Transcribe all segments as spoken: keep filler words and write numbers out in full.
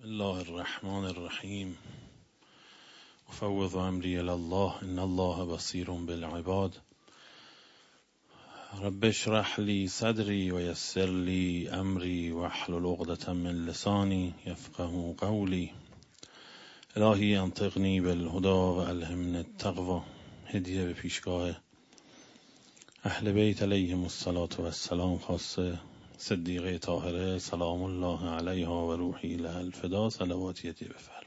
الله الرحمن الرحیم. افوض امری الی الله ان الله بصیر بالعباد. رب اشرح لی صدری و یسر لی امری واحلل عقدة من لسانی یفقهوا قولی. الهی انطقنی بالهدی و الهمنی التقوی. هدیه به پیشگاه اهل بیت علیهم الصلاة و السلام، خاصه صدیقه طاهره سلام الله علیها و روحی لها الفدا. صلواتی هدیه بفرمایید.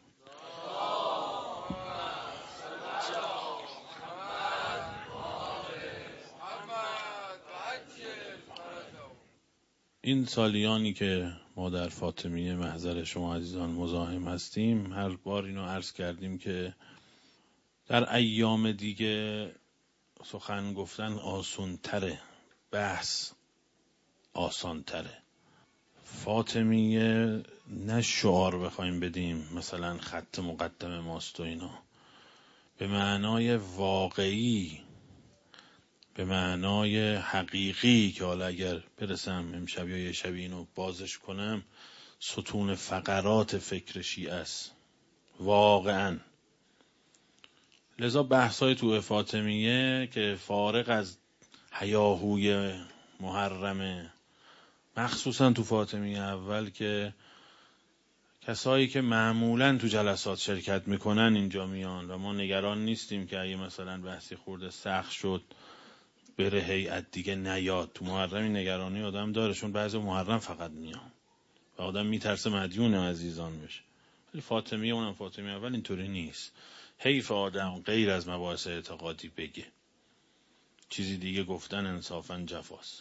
این سالیانی که ما در فاطمیه محضر شما عزیزان مزاحم هستیم، هر بار اینو عرض کردیم که در ایام دیگه سخن گفتن آسان تره، بحث آسان تره. فاطمیه نه شعار بخوایم بدیم مثلا خط مقدم ماست و اینا، به معنای واقعی، به معنای حقیقی که حالا اگر برسم امشب یا یه شبی اینو بازش کنم، ستون فقرات فکر شیعه است واقعا. لذا بحثای تو فاطمیه که فارغ از هیاهوی محرمه، مخصوصا تو فاطمیه اول که کسایی که معمولا تو جلسات شرکت میکنن اینجا میان و ما نگران نیستیم که اگه مثلا بحثی خورده سخت شد بره هیئت دیگه نیاد. تو محرم نگرانی آدم داره، چون بعضی محرم فقط میان و آدم میترسه مدیون عزیزان بشه. ولی فاطمیه، اونم فاطمیه اول، اینطوری نیست. حیف آدم غیر از مباحث اعتقادی بگه، چیزی دیگه گفتن انصافا جفاست.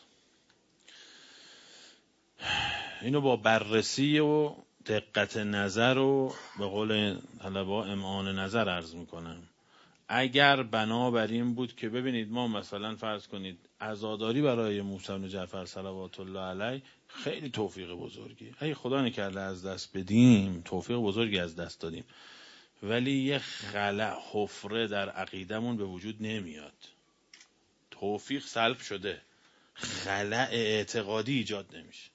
اینو با بررسی و دقت نظر و به قول طلبا امعان نظر عرض میکنم. اگر بنابر این بود که ببینید ما مثلا فرض کنید عزاداری برای موسی بن جعفر صلوات الله علیه خیلی توفیق بزرگی، اگه خدا نکرده از دست بدیم توفیق بزرگی از دست دادیم، ولی یه خلأ حفره در عقیدمون به وجود نمیاد. توفیق سلب شده، خلأ اعتقادی ایجاد نمیشه.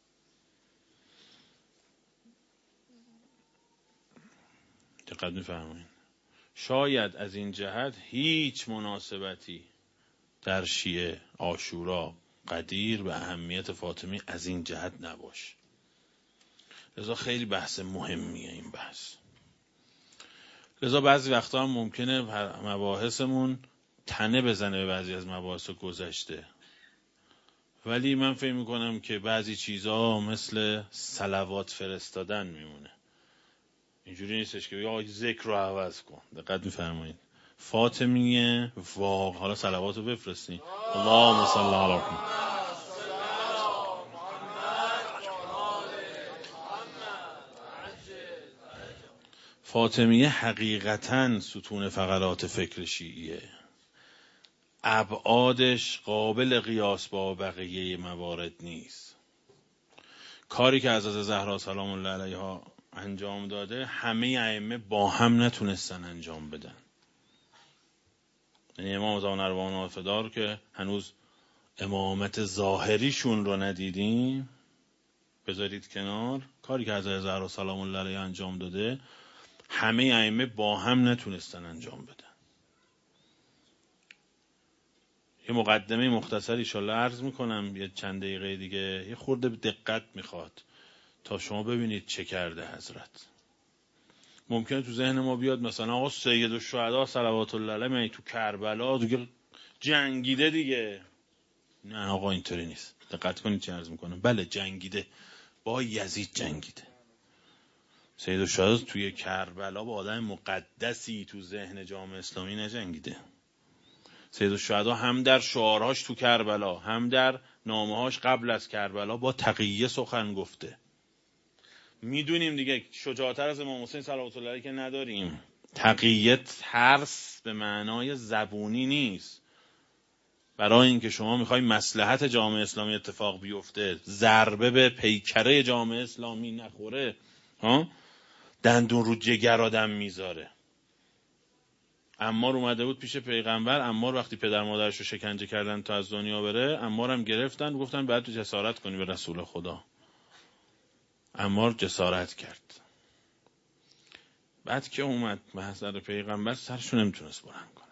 دقت می‌فرمایید؟ شاید از این جهت هیچ مناسبتی در شیعه عاشورا قدیر به اهمیت فاطمی از این جهت نباشه. لذا خیلی بحث مهمیه این بحث. لذا بعضی وقتا هم ممکنه مباحثمون تنه بزنه به بعضی از مباحث گذشته، ولی من فکر میکنم که بعضی چیزا مثل صلوات فرستادن میمونه. اینجوری نیستش که یا ذکر رو عوض کن. دقت می‌فرمایید؟ فاطمیه واقعا، حالا صلوات رو بفرستین. اللهم صل علی محمد. فاطمیه حقیقتاً ستون فقرات فکر شیعیه. ابعادش قابل قیاس با بقیه موارد نیست. کاری که حضرت زهرا سلام الله علیها انجام داده همه ائمه با هم نتونستن انجام بدن. یعنی امام زمان اروان آفدار که هنوز امامت ظاهریشون رو ندیدیم، بذارید کنار، کاری که حضرت زهرا سلام الله علیها انجام داده همه ائمه با هم نتونستن انجام بدن. یه مقدمه مختصری انشالله عرض میکنم، یه چند دقیقه دیگه، یه خورده دقت میخواد تا شما ببینید چه کرده حضرت. ممکنه تو ذهن ما بیاد مثلا آقا سید الشهدا صلوات الله علیه من تو کربلا دیگه جنگیده دیگه. نه آقا اینطوری نیست. دقت کنید چه عرض میکنم. بله جنگیده، با یزید جنگیده. سید الشهدا توی کربلا با آدم مقدسی تو ذهن جامعه اسلامی نجنگیده. سید الشهدا هم در شعارهاش تو کربلا هم در نامه‌هاش قبل از کربلا با تقیه سخن گفته. میدونیم دیگه شجاعتر از امام حسین صلوات الله علیه که نداریم. تقیه ترس به معنای زبونی نیست. برای اینکه شما میخوای مصلحت جامعه اسلامی اتفاق بیفته، ضربه به پیکره جامعه اسلامی نخوره، ها، دندون رو جگر آدم میذاره. عمار اومده بود پیش پیغمبر. عمار وقتی پدر مادرش رو شکنجه کردن تا از دنیا بره، عمار هم گرفتن گفتن بعد تو جسارت کنی به رسول خدا. عمار جسارت کرد. بعد که اومد محضر پیغمبر سرشو نمیتونست بلند کنه.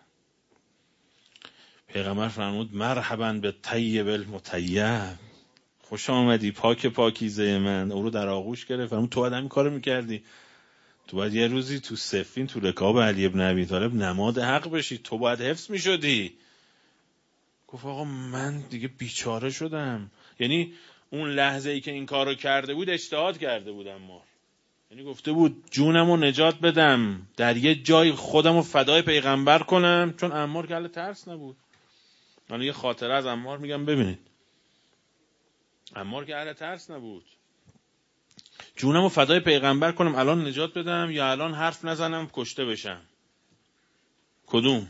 پیغمبر فرمود مرحبا به طیب المطیب، خوش آمدی پاک پاکیزه من. او رو در آغوش گرفت، فرمود تو باید همین کارو میکردی، تو باید یه روزی تو صفین تو رکاب علی ابن ابی طالب نماد حق بشی، تو باید حفظ میشدی. گفت آقا من دیگه بیچاره شدم. یعنی اون لحظه ای که این کارو کرده بود اجتهاد کرده بود، اما یعنی گفته بود جونمو نجات بدم، در یه جای خودمو فدای پیغمبر کنم، چون عمار که حال ترس نبود. حالا یه خاطره از عمار میگم ببینید. عمار که حال ترس نبود، جونمو فدای پیغمبر کنم الان نجات بدم یا الان حرف نزنم کشته بشم، کدوم؟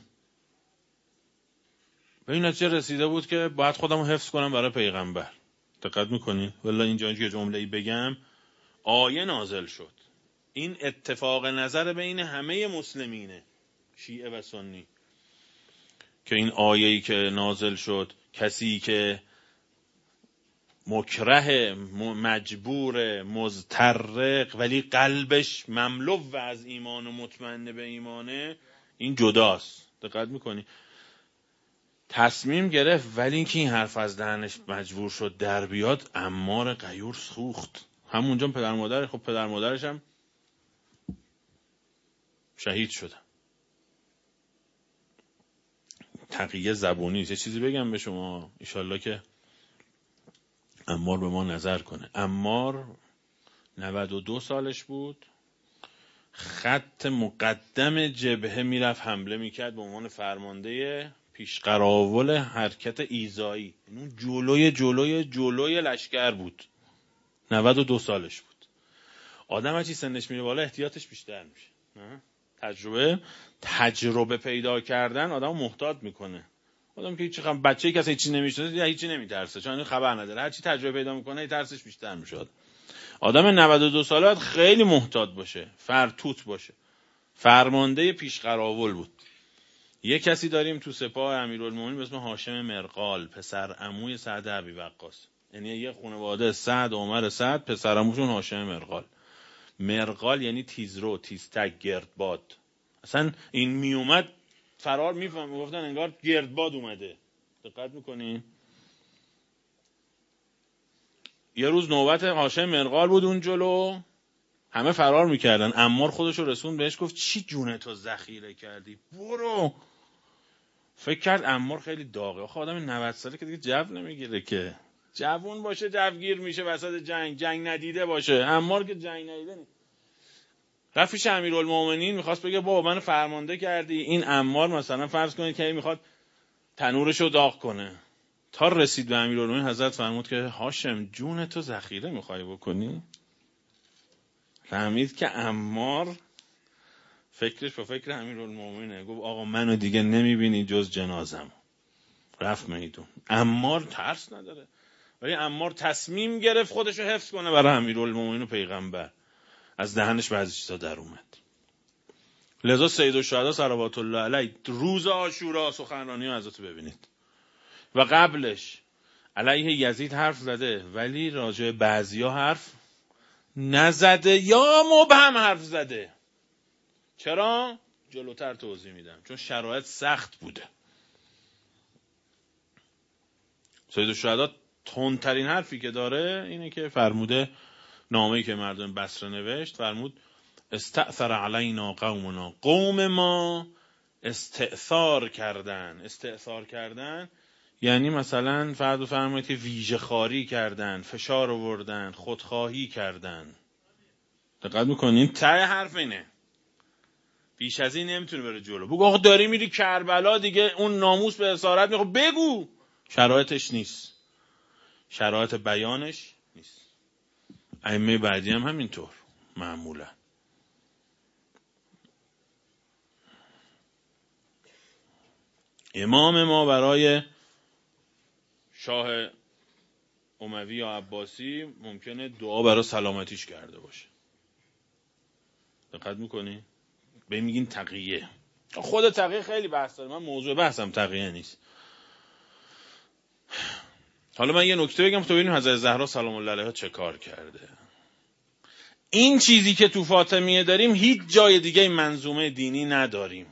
به این نتیجه رسیده بود که باید خودمو حفظ کنم برای پیغمبر. دقت میکنی؟ والله اینجا یه جمله‌ای بگم، آیه نازل شد. این اتفاق نظر بین همه مسلمینه، شیعه و سنی، که این آیه‌ای که نازل شد کسی که مکره، مجبور، مضطرق ولی قلبش مملو از ایمان و مطمئن به ایمانه، این جداست. دقت میکنی؟ تصمیم گرفت، ولی اینکه این حرف از دهنش مجبور شد در بیاد، عمار غیور سوخت. همونجا پدر مادر، خب پدر مادرش هم شهید شدن. تقیه زبونی. یه چیزی بگم به شما، ایشالله که عمار به ما نظر کنه. عمار نود و دو سالش بود، خط مقدم جبهه میرفت حمله میکرد به عنوان فرمانده پیشقراول حرکت ایذایی. اون جلوی جلوی جلوی لشکر بود. نود و دو سالش بود. آدم هرچی سنش میره بالا احتیاطش بیشتر میشه. تجربه تجربه پیدا کردن آدم محتاط میکنه. آدم که هیچ خبر، بچه‌ای که اصلا هیچی نمی‌شناسه یا هیچی نمیترسه، چون خبر نداره، هرچی تجربه پیدا میکنه ترسش بیشتر میشه. آدم نود و دو ساله باید خیلی محتاط باشه، فرتوت باشه. فرمانده پیشقراول بود. یه کسی داریم تو سپاه امیرالمومنین به اسم هاشم مرغال، پسر عموی سعد ابی وقاص. یعنی یه خانواده سعد عمر سعد، پسر عموشون هاشم مرغال. مرغال یعنی تیزرو، تیزتک، گردباد. اصلا این میومد فرار میفهم، میگفتن انگار گردباد اومده. دقت میکنین؟ یه روز نوبت هاشم مرغال بود اون جلو، همه فرار میکردن. عمار خودشو رسون بهش، گفت چی جونتو ذخیره کردی؟ برو. فکر کرد عمار خیلی داغه. آخه آدم نود ساله که دیگه جو نمیگیره که، جوون باشه جوگیر میشه وسط جنگ، جنگ ندیده باشه. عمار که جنگ ندیده نیست. رفت پیش امیرالمومنین، میخواست بگه بابا منو فرمانده کردی. این عمار مثلا فرض کنید که میخواد تنورشو داغ کنه. تا رسید به امیرالمومنین، حضرت فرمود که هاشم جون تو ذخیره میخوای بکنی؟ فهمید که عمار فکرش با فکر امیرالمومنینه. گفت آقا منو دیگه نمیبینی جز جنازم. رفت میدون. عمار ترس نداره، ولی عمار تصمیم گرفت خودشو حفظ کنه برای امیرالمومنین و پیغمبر. از دهنش بعضی چیزا در اومد. لذا سید الشهدا صلوات الله علیه روز عاشورا سخنرانی رو حضرت ببینید. و قبلش علیه یزید حرف زده، ولی راجع بعضیا حرف نزده یا مبهم حرف زده. چرا؟ جلوتر توضیح میدم. چون شرایط سخت بوده. سید الشهدا تندترین حرفی که داره اینه که فرموده، نامه‌ای که مردم بصره نوشت، فرمود استأثر علینا قومنا، قوم ما استئثار کردن. استئثار کردن یعنی مثلا فرض بفرمایید که ویژه خاری کردن، فشار آوردن، خودخواهی کردن. دقت میکنین؟ ته حرف اینه، بیش از این نمیتونه بره جلو. بگو آخه داری میری کربلا دیگه، اون ناموس به اسارت میخواد، بگو. شرایطش نیست، شرایط بیانش نیست. ائمه بعدی هم همینطور معمولا. امام ما برای شاه اموی یا عباسی ممکنه دعا برای سلامتیش کرده باشه. دقت میکنی؟ به میگین تقیه. خود تقیه خیلی بحث داره، من موضوع بحثم تقیه نیست. حالا من یه نکته بگم تا ببینیم حضرت زهرا سلام الله علیها چه کار کرده. این چیزی که تو فاطمیه داریم هیچ جای دیگه منظومه دینی نداریم،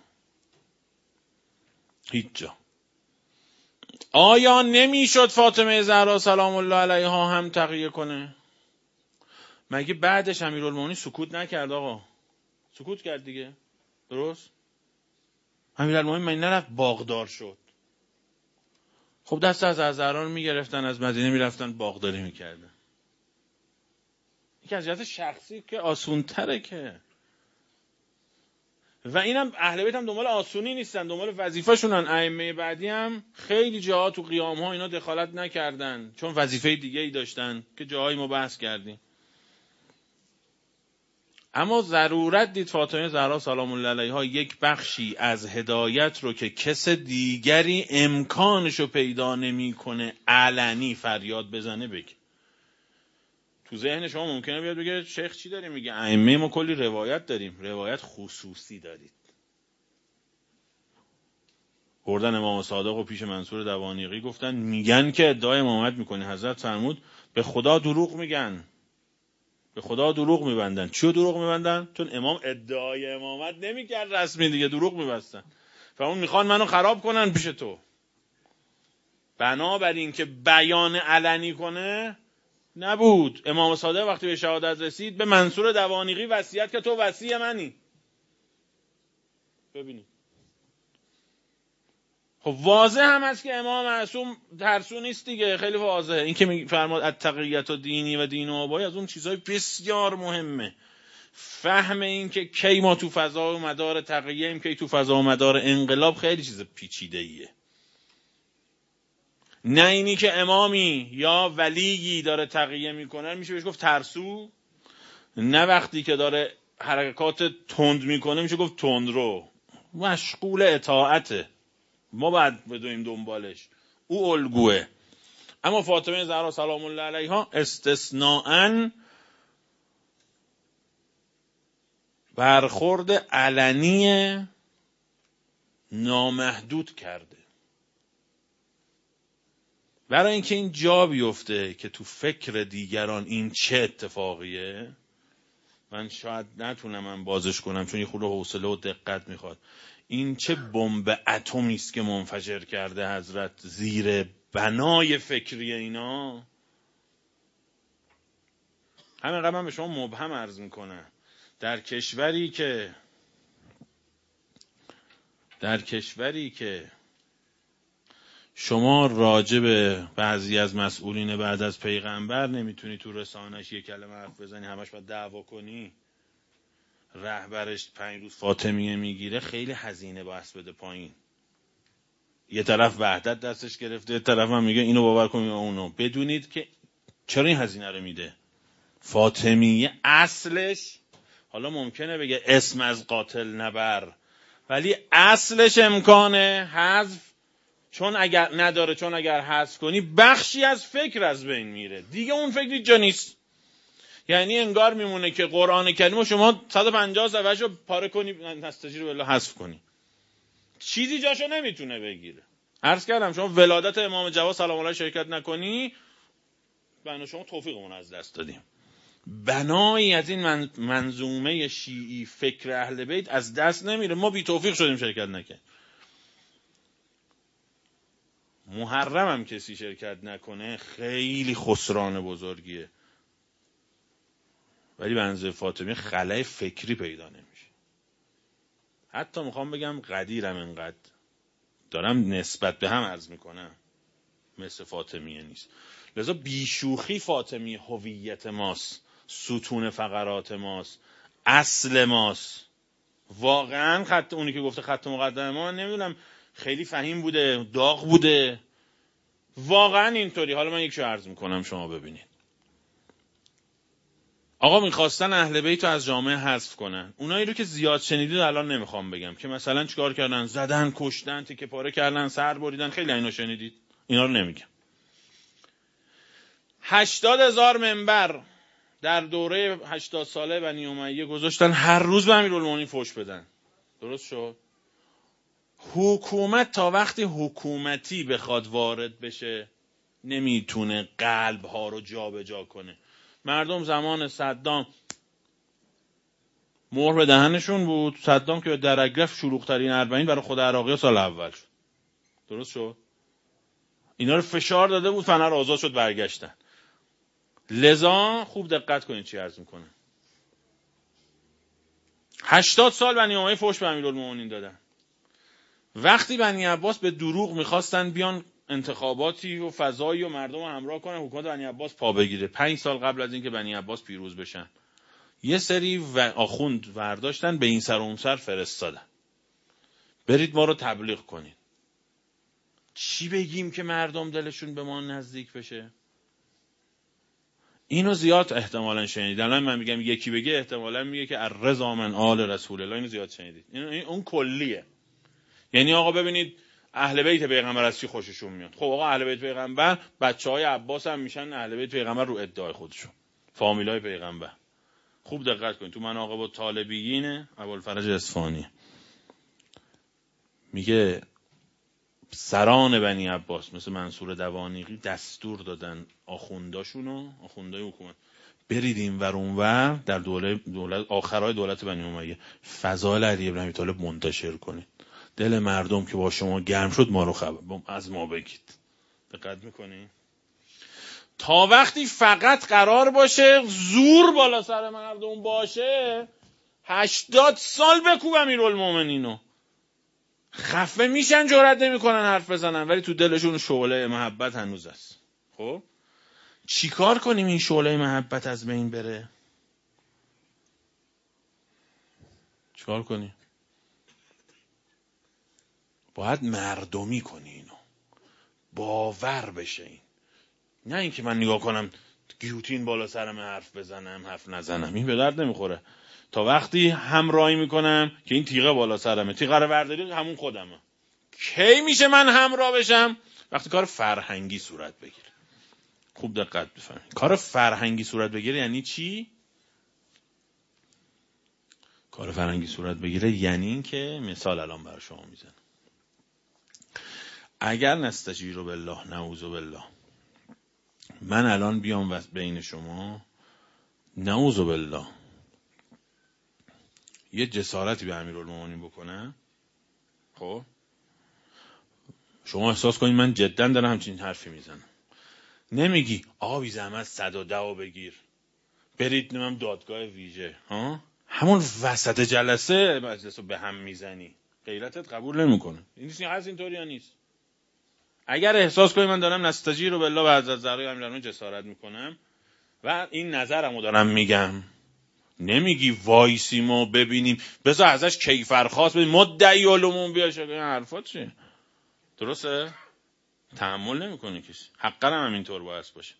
هیچ جا. آیا نمیشد فاطمه زهرا سلام الله علیها هم تقیه کنه؟ مگه بعدش امیرالمومنین سکوت نکرد؟ آقا سکوت کرد دیگه، درست؟ امیرالمومنین من نرفت باغدار شد. خب دست از زهرا رو میگرفتن، از مدینه میرفتن باغداری میکردن. یکی از جهت شخصی که آسون تره که. و اینم اهل بیت هم دنبال آسونی نیستن، دنبال وظیفه شونن. ائمه بعدی هم خیلی جاها تو قیام ها اینا دخالت نکردن، چون وظیفه دیگه ای داشتن که جاهایی ما بحث کردیم. اما ضرورت دید فاطمه زهرا سلام الله علیها یک بخشی از هدایت رو که کس دیگری امکانشو پیدا نمیکنه علنی فریاد بزنه بگه. تو ذهن شما ممکنه بیاد بگه شیخ چی داری میگه؟ ائمه ما کلی روایت داریم. روایت خصوصی دارید. بردن امام صادق و پیش منصور دوانیقی گفتن میگن که ادعای امامت میکنی. حضرت فرمود به خدا دروغ میگن، به خدا دروغ میبندن. چیو دروغ میبندن؟ چون امام ادعای امامت نمیکرد رسمی دیگه، دروغ میبستن. فرمود میخوان منو خراب کنن پیش تو. بنابراین که بیان علنی کنه نبود. امام صادق وقتی به شهادت رسید به منصور دوانیقی وصیت که تو وصی منی. ببینید خب واضح هم هست که امام معصوم ترسو نیست دیگه، خیلی واضحه. این که میفرماد التقیت و دینی و دین و آبایی از اون چیزهای بسیار مهمه. فهم این که کی ما تو فضا و مدار تقیه ایم، کی تو فضا و مدار انقلاب، خیلی چیز پیچیده ایه. نه اینی که امامی یا ولیی داره تقیه میکنه میشه بهش گفت ترسو، نه وقتی که داره حرکات تند میکنه میشه گفت تندرو. مشغول اطاعته، ما باید بدویم دنبالش، او الگوه. اما فاطمه زهرا سلام الله علیها استثناءً برخورد علنی نامحدود کرده، برای اینکه این جا بیفته که تو فکر دیگران این چه اتفاقیه. من شاید نتونم من بازش کنم چون یه خورده حوصله و دقت میخواد. این چه بمب اتمی است که منفجر کرده حضرت زیر بنای فکری اینا. همین قبل من به شما مبهم عرض میکنم. در کشوری که در کشوری که شما راجع به بعضی از مسئولین بعد از پیغمبر نمیتونی تو رسانش یک کلمه حرف بزنی، همش باید دعوا کنی، رهبرش پنج روز فاطمیه میگیره، خیلی هزینه بحث بده پایین. یه طرف وحدت دستش گرفته، یه طرف هم میگه اینو باور کنید اونو. بدونید که چرا این هزینه رو میده. فاطمیه اصلش، حالا ممکنه بگه اسم از قاتل نبر، ولی اصلش امکانه حذف، چون اگر نداره، چون اگر حذف کنی بخشی از فکر از بین میره دیگه، اون فکری جا نیست. یعنی انگار میمونه که قرآن کریم رو شما صد و پنجاه صفحه‌اش رو پاره کنی، نستجیر بالله حذف کنی، چیزی جاشو نمیتونه بگیره. عرض کردم شما ولادت امام جواد سلام الله شرکت نکنی، بنا شما توفیقمون از دست دادیم. بنایی از این منظومه شیعی فکر اهل بیت از دست نمیره. ما بی توفیق شدیم شرکت نکنیم. محرم هم کسی شرکت نکنه خیلی خسران بزرگیه. ولی بنز فاطمی خلای فکری پیدا نمیشه. حتی میخوام بگم قدیرم انقدر دارم نسبت به هم عرض میکنم مثل فاطمیه نیست. لذا بیشوخی فاطمی هویت ماست، ستون فقرات ماست، اصل ماست. واقعا خط اونی که گفته خط مقدم ما، من نمیدونم خیلی فهیم بوده، داغ بوده، واقعا اینطوری. حالا من یکشو عرض میکنم شما ببینید. آقا میخواستن اهل بیت رو از جامعه حذف کنن. اونایی رو که زیاد شنیدید الان نمیخوام بگم که مثلا چیکار کردن، زدن، کشتن، تیکه پاره کردن، سر بریدن، خیلی اینا شنیدید، اینا رو نمیگم. هشتاد هزار منبر در دوره هشتاد ساله بنی امیه گذاشتن هر روز به امیرالمومنین فحش بدن. درست شد؟ حکومت تا وقتی حکومتی بخواد وارد بشه نمیتونه قلب ها رو جا به جا کنه. مردم زمان صدام مهر به دهنشون بود. صدام که در اگرف شلوغ‌ترین اربعین برای خود عراقی سال اول شد. درست شد؟ اینا رو فشار داده بود، فنر آزاد شد، برگشتن. لذا خوب دقت کنید چی عرض میکنه. هشتاد سال بنی امیه فحش به امیرالمومنین دادن. وقتی بنی عباس به دروغ میخواستن بیان انتخاباتی و فضایی و مردم رو همراه کنن، حکومت بنی عباس پا بگیره. پنج سال قبل از اینکه بنی عباس پیروز بشن، یه سری و آخوند ورداشتن به این سر و اون سر فرستادن، برید ما رو تبلیغ کنید. چی بگیم که مردم دلشون به ما نزدیک بشه؟ اینو زیاد احتمالاً شنیدید. الان من میگم یکی بگه، احتمالاً میگه که الرضا من آل رسول الله. اینو زیاد شنیدید. این اون کلیه. یعنی آقا ببینید اهل بیت پیغمبر از چی خوششون میاد. خب آقا اهل بیت پیغمبر بچهای عباس هم میشن اهل بیت پیغمبر رو ادعای خودشون، فامیلای پیغمبر. خوب دقت کنید تو مناقب الطالبیین ابوالفرج اصفهانی میگه سران بنی عباس مثل منصور دوانیقی دستور دادن آخونداشونو، آخوندای حکومت، برید این ور اون ور در دوله دولت آخرای دولت بنی امیه فضائل علی بن ابی طالب منتشر کنید. دل مردم که با شما گرم شد ما رو خبر از ما بگید. دقت میکنی؟ تا وقتی فقط قرار باشه زور بالا سر مردم باشه، هشتاد سال بکوب امیرالمومنینو. خفه میشن، جرئت نمیکنن حرف بزنن، ولی تو دلشون شعله محبت هنوز است. خب چیکار کنیم این شعله محبت از بین بره؟ چیکار کنیم؟ باید مردمی کنی اینو، باور بشه این. نه اینکه من نگاه کنم گیوتین بالا سرم حرف بزنم حرف نزنم، این به درد نمیخوره. تا وقتی همراهی میکنم که این تیغه بالا سرمه، تیغه رو برداری همون خودمه. کی میشه من همراه بشم؟ وقتی کار فرهنگی صورت بگیره. خوب دقت بفرمایید. کار فرهنگی صورت بگیره یعنی چی؟ کار فرهنگی صورت بگیره یعنی این که مثال الان برای شما میزنم. اگر نستجیر بالله نعوذ بالله من الان بیام و بین شما نعوذ بالله یه جسارتی به امیرالمومنین بکنم، خب شما احساس کنید من جدا دارم همچین حرفی میزنم، نمیگی آقا بی زحمت صد و ده بگیر برید نمیم دادگاه ویژه، ها همون وسط جلسه مجلس رو به هم میزنی، غیرتت قبول نمیکنه. این نیست از اینطوری یا نیست؟ اگر احساس کنی من دارم نستجیر رو بالله و حضرت زهرا امیرالمومنین جسارت میکنم و این نظرمو دارم میگم، نمیگی وایسیم و ببینیم بذار ازش کیفرخواست بدیم مدعی علومون بیاشه، این حرفات چیه؟ درسته؟ تحمل نمیکنه کسی. حقا هم اینطور باید باشه.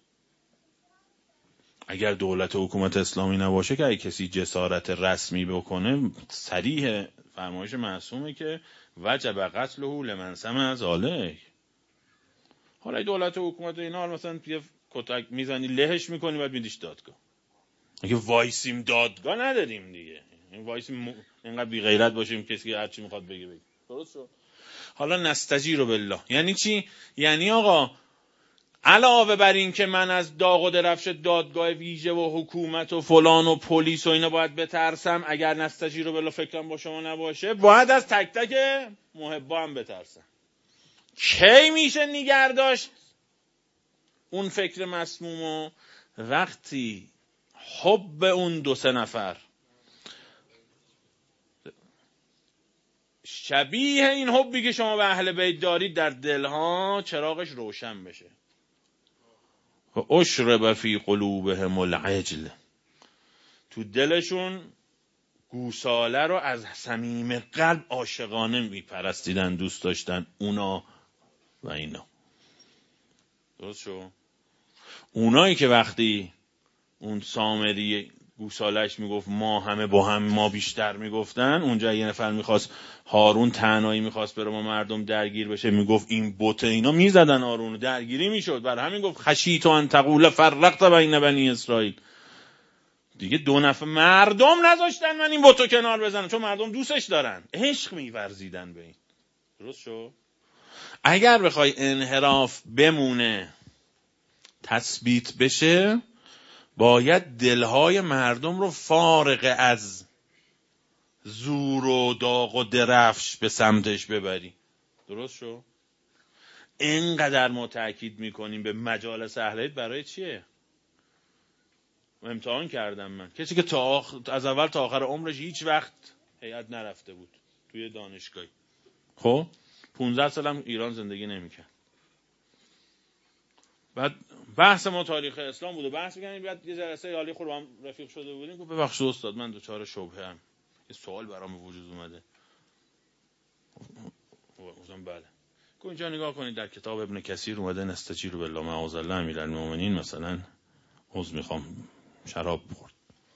اگر دولت و حکومت اسلامی نباشه که اگه کسی جسارت رسمی بکنه، صریح فرمایش معصومه که وجب قتله لمن سمع ذلک. حالا دولت و حکومت اینا مثلا یه کتک میزنی لهش میکنی بعد میدیش دادگاه. اگه وایسیم دادگاه نداریم دیگه، این وایسیم م... اینقدر بی غیرت باشیم کسی که هر چی میخواد بگه بگه. درست شد؟ حالا نستجیر بالله یعنی چی؟ یعنی آقا علاوه بر این که من از داغ و درفش دادگاه ویژه و حکومت و فلان و پلیس و اینا باید بترسم، اگر نستجیر بالله فکرم با شما نباشه باید از تک تک محبا هم بترسم. کی میشه نگرداشت اون فکر مسمومو؟ وقتی حب اون دو سه نفر شبیه این حبی که شما به اهل بیت دارید در دلها چراغش روشن بشه. و اشرب فی قلوبهم العجل، تو دلشون گوساله رو از صمیم قلب عاشقانه میپرستیدن، دوست داشتن اونا و اینا. درست شو؟ اونایی که وقتی اون سامری گوسالش میگفت ما همه با هم ما بیشتر میگفتن، اونجا یه نفر میخواست هارون تنهایی میخواست بره ما مردم درگیر بشه میگفت این بوته، اینا میزدن هارون درگیری میشد. برای همین گفت خشیت ان تقول فرقت بین بنی اسرائیل. دیگه دو نفر مردم نذاشتن من این بوتو کنار بزنم، چون مردم دوستش دارن، عشق میورزیدن به این. درست شو؟ اگر بخوای انحراف بمونه تثبیت بشه، باید دلهای مردم رو فارغ از زور و داغ و درفش به سمتش ببری. درست شو؟ اینقدر ما تأکید میکنیم به مجالس اهل بیت برای چیه؟ امتحان کردم من. کسی که تا آخ... از اول تا آخر عمرش هیچ وقت هیئت نرفته بود توی دانشگاهی، خب پونزده سالم ایران زندگی نمیکرد. بعد بحث ما تاریخ اسلام بود و بحث می‌کردیم. بعد یه جلسه حالی خود با هم رفیق شده بودیم. گفت ببخشید استاد من دوچار شبهه ام، یه سوال برام به وجود اومده. گفتم بله. گفت اینجا نگاه کنید در کتاب ابن کثیر اومده نستجیر بالله معاذ الله امیرالمومنین مثلا عذر میخوام شراب خورد.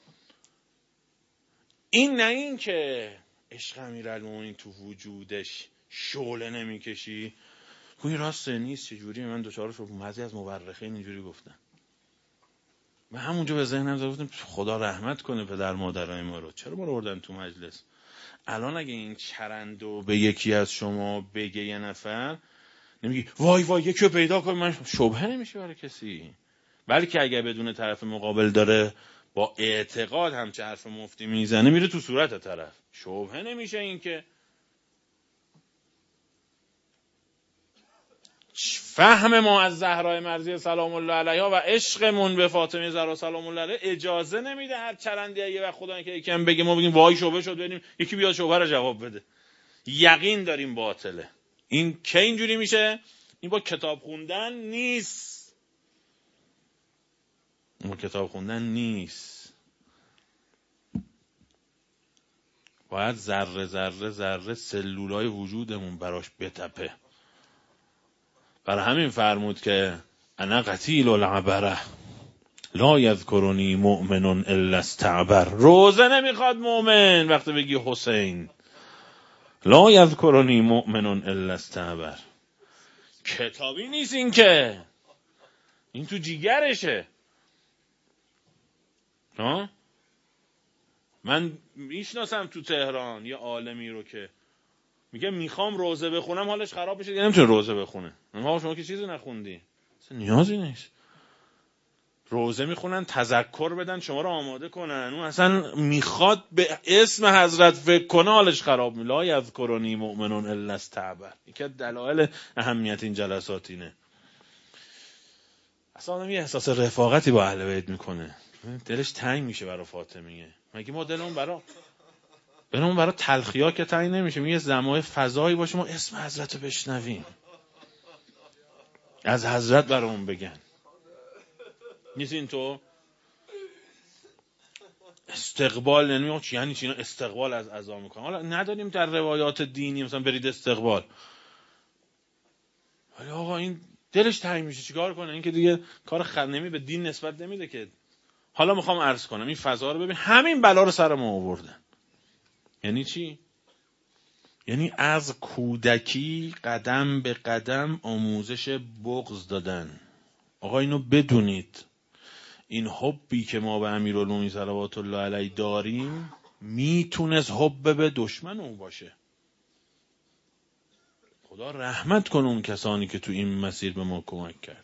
این نه این که عشق امیرالمومنین تو وجودش شعله نمیکشی. گویی راسته نیست چجوری من دوچاره شد. بعضی از مورخین اینجوری گفتن. من همونجا به ذهنم زد گفتم خدا رحمت کنه پدر مادرای ما رو، چرا ما رو بردن تو مجلس؟ الان اگه این چرندو به یکی از شما بگه یه نفر، نمیگی وای وای یکی رو پیدا کن، من شبهه نمیشه برای کسی. بلکه اگه بدون طرف مقابل داره با اعتقاد همچه حرف مفتی میزنه میره تو صورت طرف، شبهه نمیشه. این که فهم ما از زهرای مرضیه سلام الله علیها و عشقمون به فاطمه زهرا سلام الله علیها اجازه نمیده هر چرندی یه وقت خدا که یکم بگه ما بگیم وای شبهه شد، بریم یکی بیاد شبهه رو جواب بده. یقین داریم باطله. این که اینجوری میشه؟ این با کتاب خوندن نیست. با کتاب خوندن نیست. باید ذره ذره ذره سلولای وجودمون براش بتپه. برای همین فرمود که انا قتیل العبره لا یذکرنی مؤمن الا استعبر. روزه نمیخواد مؤمن وقتی بگی حسین. لا یذکرنی مؤمن الا استعبر. کتابی نیست این که، این تو جیگرشه. ها؟ من میشناسم تو تهران یه عالمی رو که میگه میخوام روزه بخونم حالش خراب بشه، دیگه نمیتونه روزه بخونه. ما شما که چیزی نخوندی، نیازی نیست. روزه میخونن تذکر بدن شما رو آماده کنن، اون اصلا میخواد به اسم حضرت فکر کنه حالش خراب میشه. لا یذکرنی مؤمن الا استعبر. یکی از دلایل اهمیت این جلسات اینه. اصلا آدم یه احساس رفاقتی با اهل بیت میکنه، دلش تنگ میشه برای فاطمیه. مگه ما دلمون برای برامون برای تلخیا که تنگ نمیشه؟ میگه زمای فضایی باشه ما اسم حضرت رو بشنویم، از حضرت برامون بگن. نیست این تو استقبال یعنی یعنی چی؟ استقبال از عزا میکنن. حالا نداریم در روایات دینی مثلا برید استقبال، ولی آقا این دلش تنگ میشه چیکار کنه؟ این که دیگه کار خدمتی به دین نسبت نمیده که. حالا میخوام عرض کنم این فضا رو ببین، همین بلا رو سر ما آوردن. یعنی چی؟ یعنی از کودکی قدم به قدم آموزش بغض دادن. آقا اینو بدونید، این حبی که ما به امیرالمومنین صلوات الله علیه داریم میتونست حب به دشمن اون باشه. خدا رحمت کنه اون کسانی که تو این مسیر به ما کمک کرد.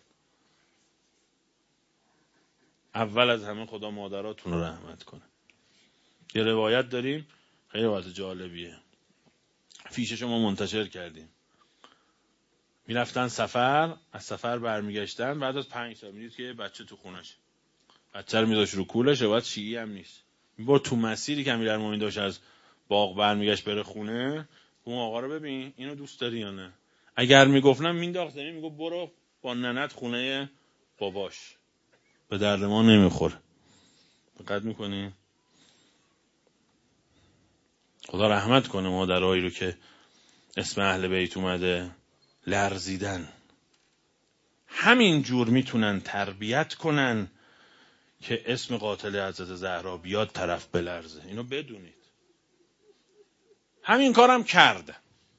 اول از همه خدا مادراتون رو رحمت کنه. یه روایت داریم خیلی روایت جالبیه، فیشش ما منتشر کردیم. میرفتن سفر، از سفر برمیگشتن، بعد از پنج سال میدید که بچه تو خونش، بچه رو میداشت رو کولش، باید شیعی هم نیست، میبرد تو مسیری که امیرالمومنین داشت از باغ برمیگشت بره خونه، اون آقا رو ببین اینو دوست داری یا نه؟ اگر میگفتم مینداخت زمین، میگفت برو با ننت خونه باباش، به درد ما نمیخوره. دقت میکنی؟ خدا رحمت کنه مادرایی رو که اسم اهل بیت اومده لرزیدن. همین جور میتونن تربیت کنن که اسم قاتل حضرت زهرا بیاد طرف بلرزه. اینو بدونید. همین کارم کرد.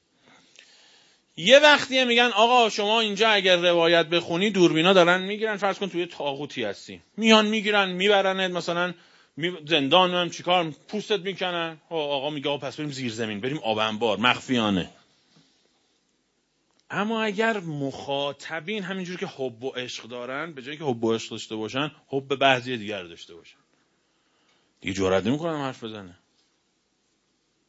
یه وقتیه میگن آقا شما اینجا اگر روایت بخونی دوربینا دارن میگیرن، فرض کن توی طاغوتی هستی، میان میگیرن میبرنت مثلا می زندان، هم چیکار، پوستت میکنن. آقا میگه آقا پس بریم زیر زمین، بریم آب انبار مخفیانه. اما اگر مخاطبین همینجور که حب و عشق دارن، به جایی که حب و عشق داشته باشن حب به بعضی دیگر داشته باشن، دیگه جرئت نمیکنن حرف بزنه.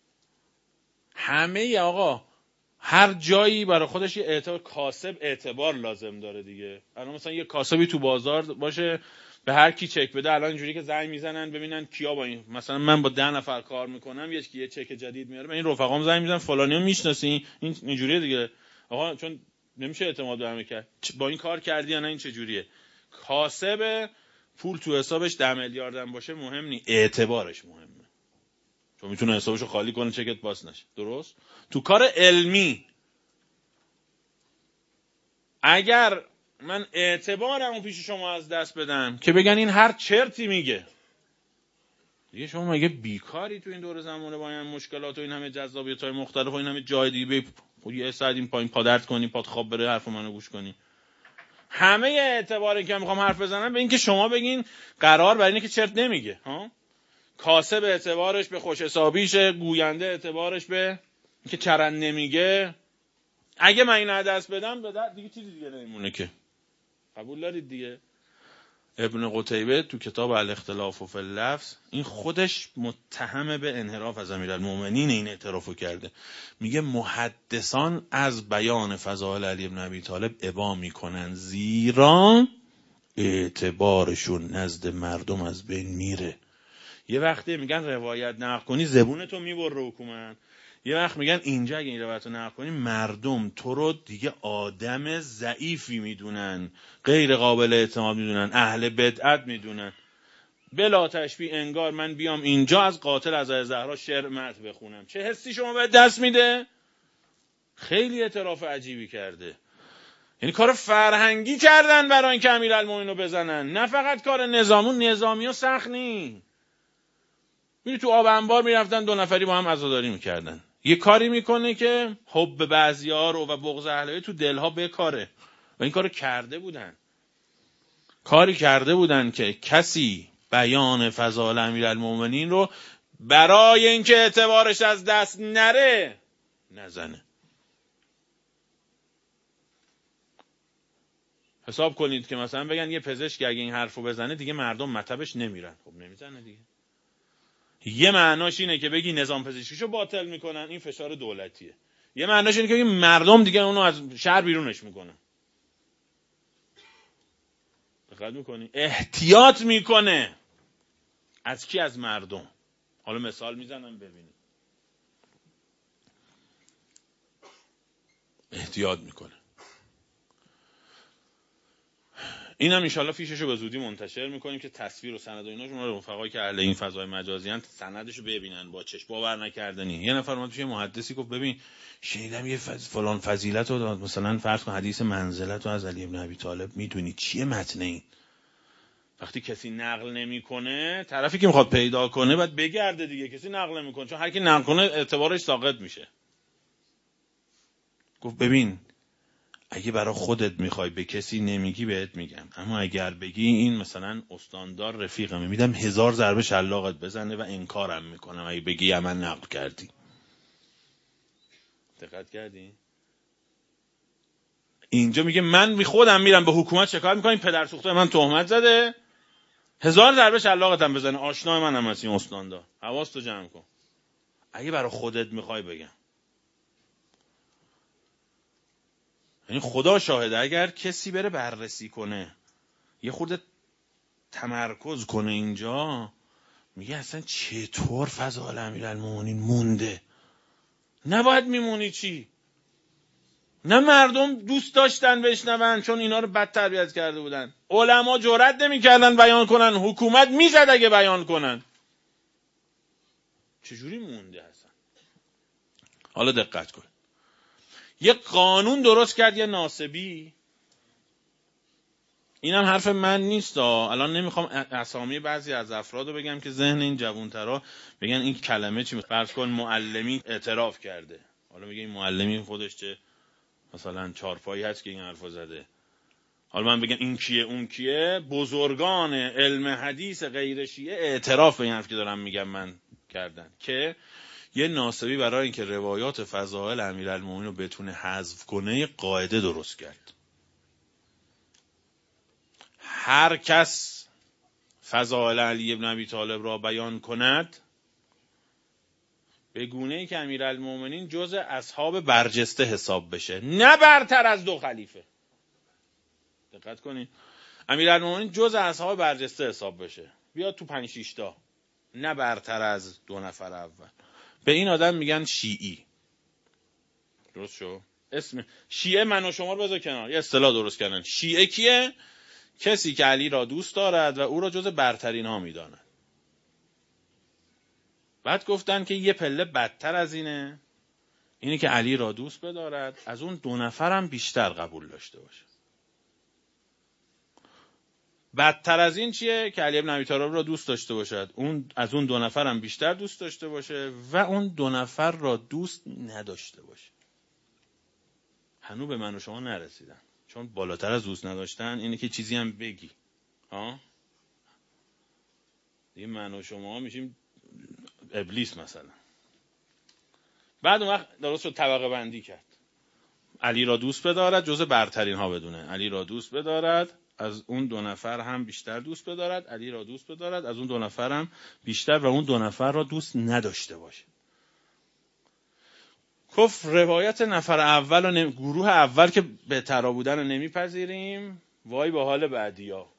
همه آقا هر جایی برای خودش یه اعتبار کاسب اعتبار لازم داره دیگه. الان مثلا یه کاسبی تو بازار باشه به هر کی چک بده، الان اینجوری که زنگ میزنن ببینن کیا با این، مثلا من با ده نفر کار میکنم، یکی یه چک جدید میاره، من این رفقام زنگ میزنن فلانیو میشناسی، این اینجوریه دیگه آقا، چون نمیشه اعتماد به همه کرد. با این کار کردی یا نه، این چه جوریه؟ کاسب پول تو حسابش ده میلیارد هم باشه مهم نی، اعتبارش مهمه، چون میتونه حسابشو خالی کنه چکت باز نشه. درست؟ تو کار علمی اگر من اعتبارمو پیش شما از دست بدم که بگن این هر چرتی میگه، دیگه شما مگه بیکاری تو این دور زمانه با این مشکلات و این همه جذابیت‌های مختلف و این همه جای دیگه خود یه ساعت این پایین پادرت کنی، پاد خواب بره، حرف منو گوش کنی؟ همه اعتباری که میخوام حرف بزنم به این که شما بگین قرار بر اینه که چرت نمیگه ها. کاسب اعتبارش به خوش حسابیشه، گوینده اعتبارش به که چرند نمیگه. اگه من این دست بدم به دیگه چیزی دیگه نمیمونه که. قبول دارید دیگه؟ ابن قتیبه تو کتاب الاختلاف فی اللفظ این خودش متهم به انحراف از امیرالمومنین این اعترافو کرده. میگه محدثان از بیان فضائل علی بن ابی طالب ابا میکنن زیرا اعتبارشون نزد مردم از بین میره. یه وقتی میگن روایت نقل کنی زبونتو میبره حکومت، یه وقت میگن اینجا اگه این روایت رو نقل کنی مردم تو رو دیگه آدم ضعیفی میدونن، غیر قابل اعتماد میدونن، اهل بدعت میدونن. بلا تشبیه انگار من بیام اینجا از قاتل عزای زهرا شعر مدح بخونم، چه حسی شما به دست میده؟ خیلی اعتراف عجیبی کرده. یعنی کار فرهنگی کردن برای اینکه امیرالمومنین رو بزنن، نه فقط کار نظامون. نظامی ها سخت نی، میری تو آب انبار میرفتن دو نفری با هم عزاداری میکردن. یه کاری میکنه که حب بعضی‌ها رو و بغض اهل تو دلها بکاره و این کارو کرده بودن. کاری کرده بودن که کسی بیان فضائل امیرالمومنین رو برای اینکه اعتبارش از دست نره نزنه. حساب کنید که مثلا بگن یه پزشک اگه این حرفو بزنه دیگه مردم مطبش نمیرن. خب نمیزنه دیگه. یه معناش اینه که بگی نظام پزشکیشو باطل میکنن، این فشار دولتیه. یه معناش اینه که بگی مردم دیگه اونو از شهر بیرونش میکنن. دقت میکنی؟ احتیاط میکنه. از کی؟ از مردم. حالا مثال میزنم ببینید. احتیاط میکنه. اینم ان شاءالله فیششو به زودی منتشر میکنیم که تصویر و سند و اینا شما رفقایی که اهل این فضای مجازی ان سندشو ببینن با چشم باور نکردنی. یه نفر اومد پیش محدثی گفت ببین شنیدم یه فض... فلان فضیلت رو مثلا فرض کن حدیث منزلت رو از علی بن ابی طالب میدونی چیه متن این؟ وقتی کسی نقل نمیکنه، طرفی که میخواد پیدا کنه باید بگرده دیگه. کسی نقل نمیکنه، چون هر کی نقل کنه اعتبارش ساقط میشه. گفت ببین اگه برای خودت میخوای به کسی نمیگی بهت میگم، اما اگر بگی این مثلا استاندار رفیقمه میدم هزار ضربه شلاقت بزنه و انکارم میکنم اگه بگی من نقل کردی. دقت کردی؟ اینجا میگه من بی خودم میرم به حکومت شکایت میکنم این پدر سوخته من تهمت زده، هزار ضربه شلاقتم بزنه، آشنای منم هستی استاندار. حواستو جمع کن. اگه برای خودت میخوای بگم، یعنی خدا شاهده اگر کسی بره بررسی کنه یه خورده تمرکز کنه اینجا، میگه اصلا چطور فضائل امیرالمومنین مونده؟ نباید میمونی چی؟ نه مردم دوست داشتن بشنون چون اینا رو بد تربیت کرده بودن. علما جرئت نمیکردن بیان کنن، حکومت میزد اگه بیان کنن. چجوری مونده اصلا؟ حالا دقت کن. یه قانون درست کرد یه ناصبی. اینم حرف من نیست. الان نمیخوام اسامی بعضی از افراد رو بگم که ذهن این جوانترا بگن این کلمه چی. فرض کن معلمی اعتراف کرده، حالا میگه این معلمی خودش چه مثلا چارپایی هست که این حرفو زده. حالا من بگم این کیه اون کیه، بزرگان علم حدیث غیر شیعه اعتراف به این حرف که دارم میگم من کردن که یه ناصبی برای اینکه روایات فضائل امیرالمومنین رو بتونه حذف کنه قاعده درست کرد. هر کس فضائل علی بن ابی طالب را بیان کند به گونه‌ای که امیرالمومنین جز اصحاب برجسته حساب بشه، نه برتر از دو خلیفه. دقت کنید، امیرالمومنین جز اصحاب برجسته حساب بشه، بیاد تو پنج شش تا، نه برتر از دو نفر اول. به این آدم میگن شیعی. درست شو؟ اسم شیعه من و شما رو بذار کنار، یه اصطلاح درست کردن. شیعه کیه؟ کسی که علی را دوست دارد و او را جز برترین ها میداند. بعد گفتن که یه پله بدتر از اینه، اینی که علی را دوست بدارد، از اون دو نفرم بیشتر قبول داشته باشه. بدتر از این چیه؟ که علی ابن ابی طالب را دوست داشته باشد، اون از اون دو نفرم بیشتر دوست داشته باشه و اون دو نفر را دوست نداشته باشه. هنوز به من و شما نرسیدن، چون بالاتر از دوست نداشتن اینه که چیزی هم بگی. ها؟ دیگه من و شما میشیم ابلیس مثلا. بعد اون وقت درست شد طبقه بندی کرد. علی را دوست بدارد، جز برترین ها بدونه. علی را دوست بدارد، از اون دو نفر هم بیشتر دوست بدارد. علی را دوست بدارد، از اون دو نفر هم بیشتر و اون دو نفر را دوست نداشته باشه. کفر روایت نفر اول و نمی... گروه اول که بهترا بودن رو نمیپذیریم، وای به حال بعدیا.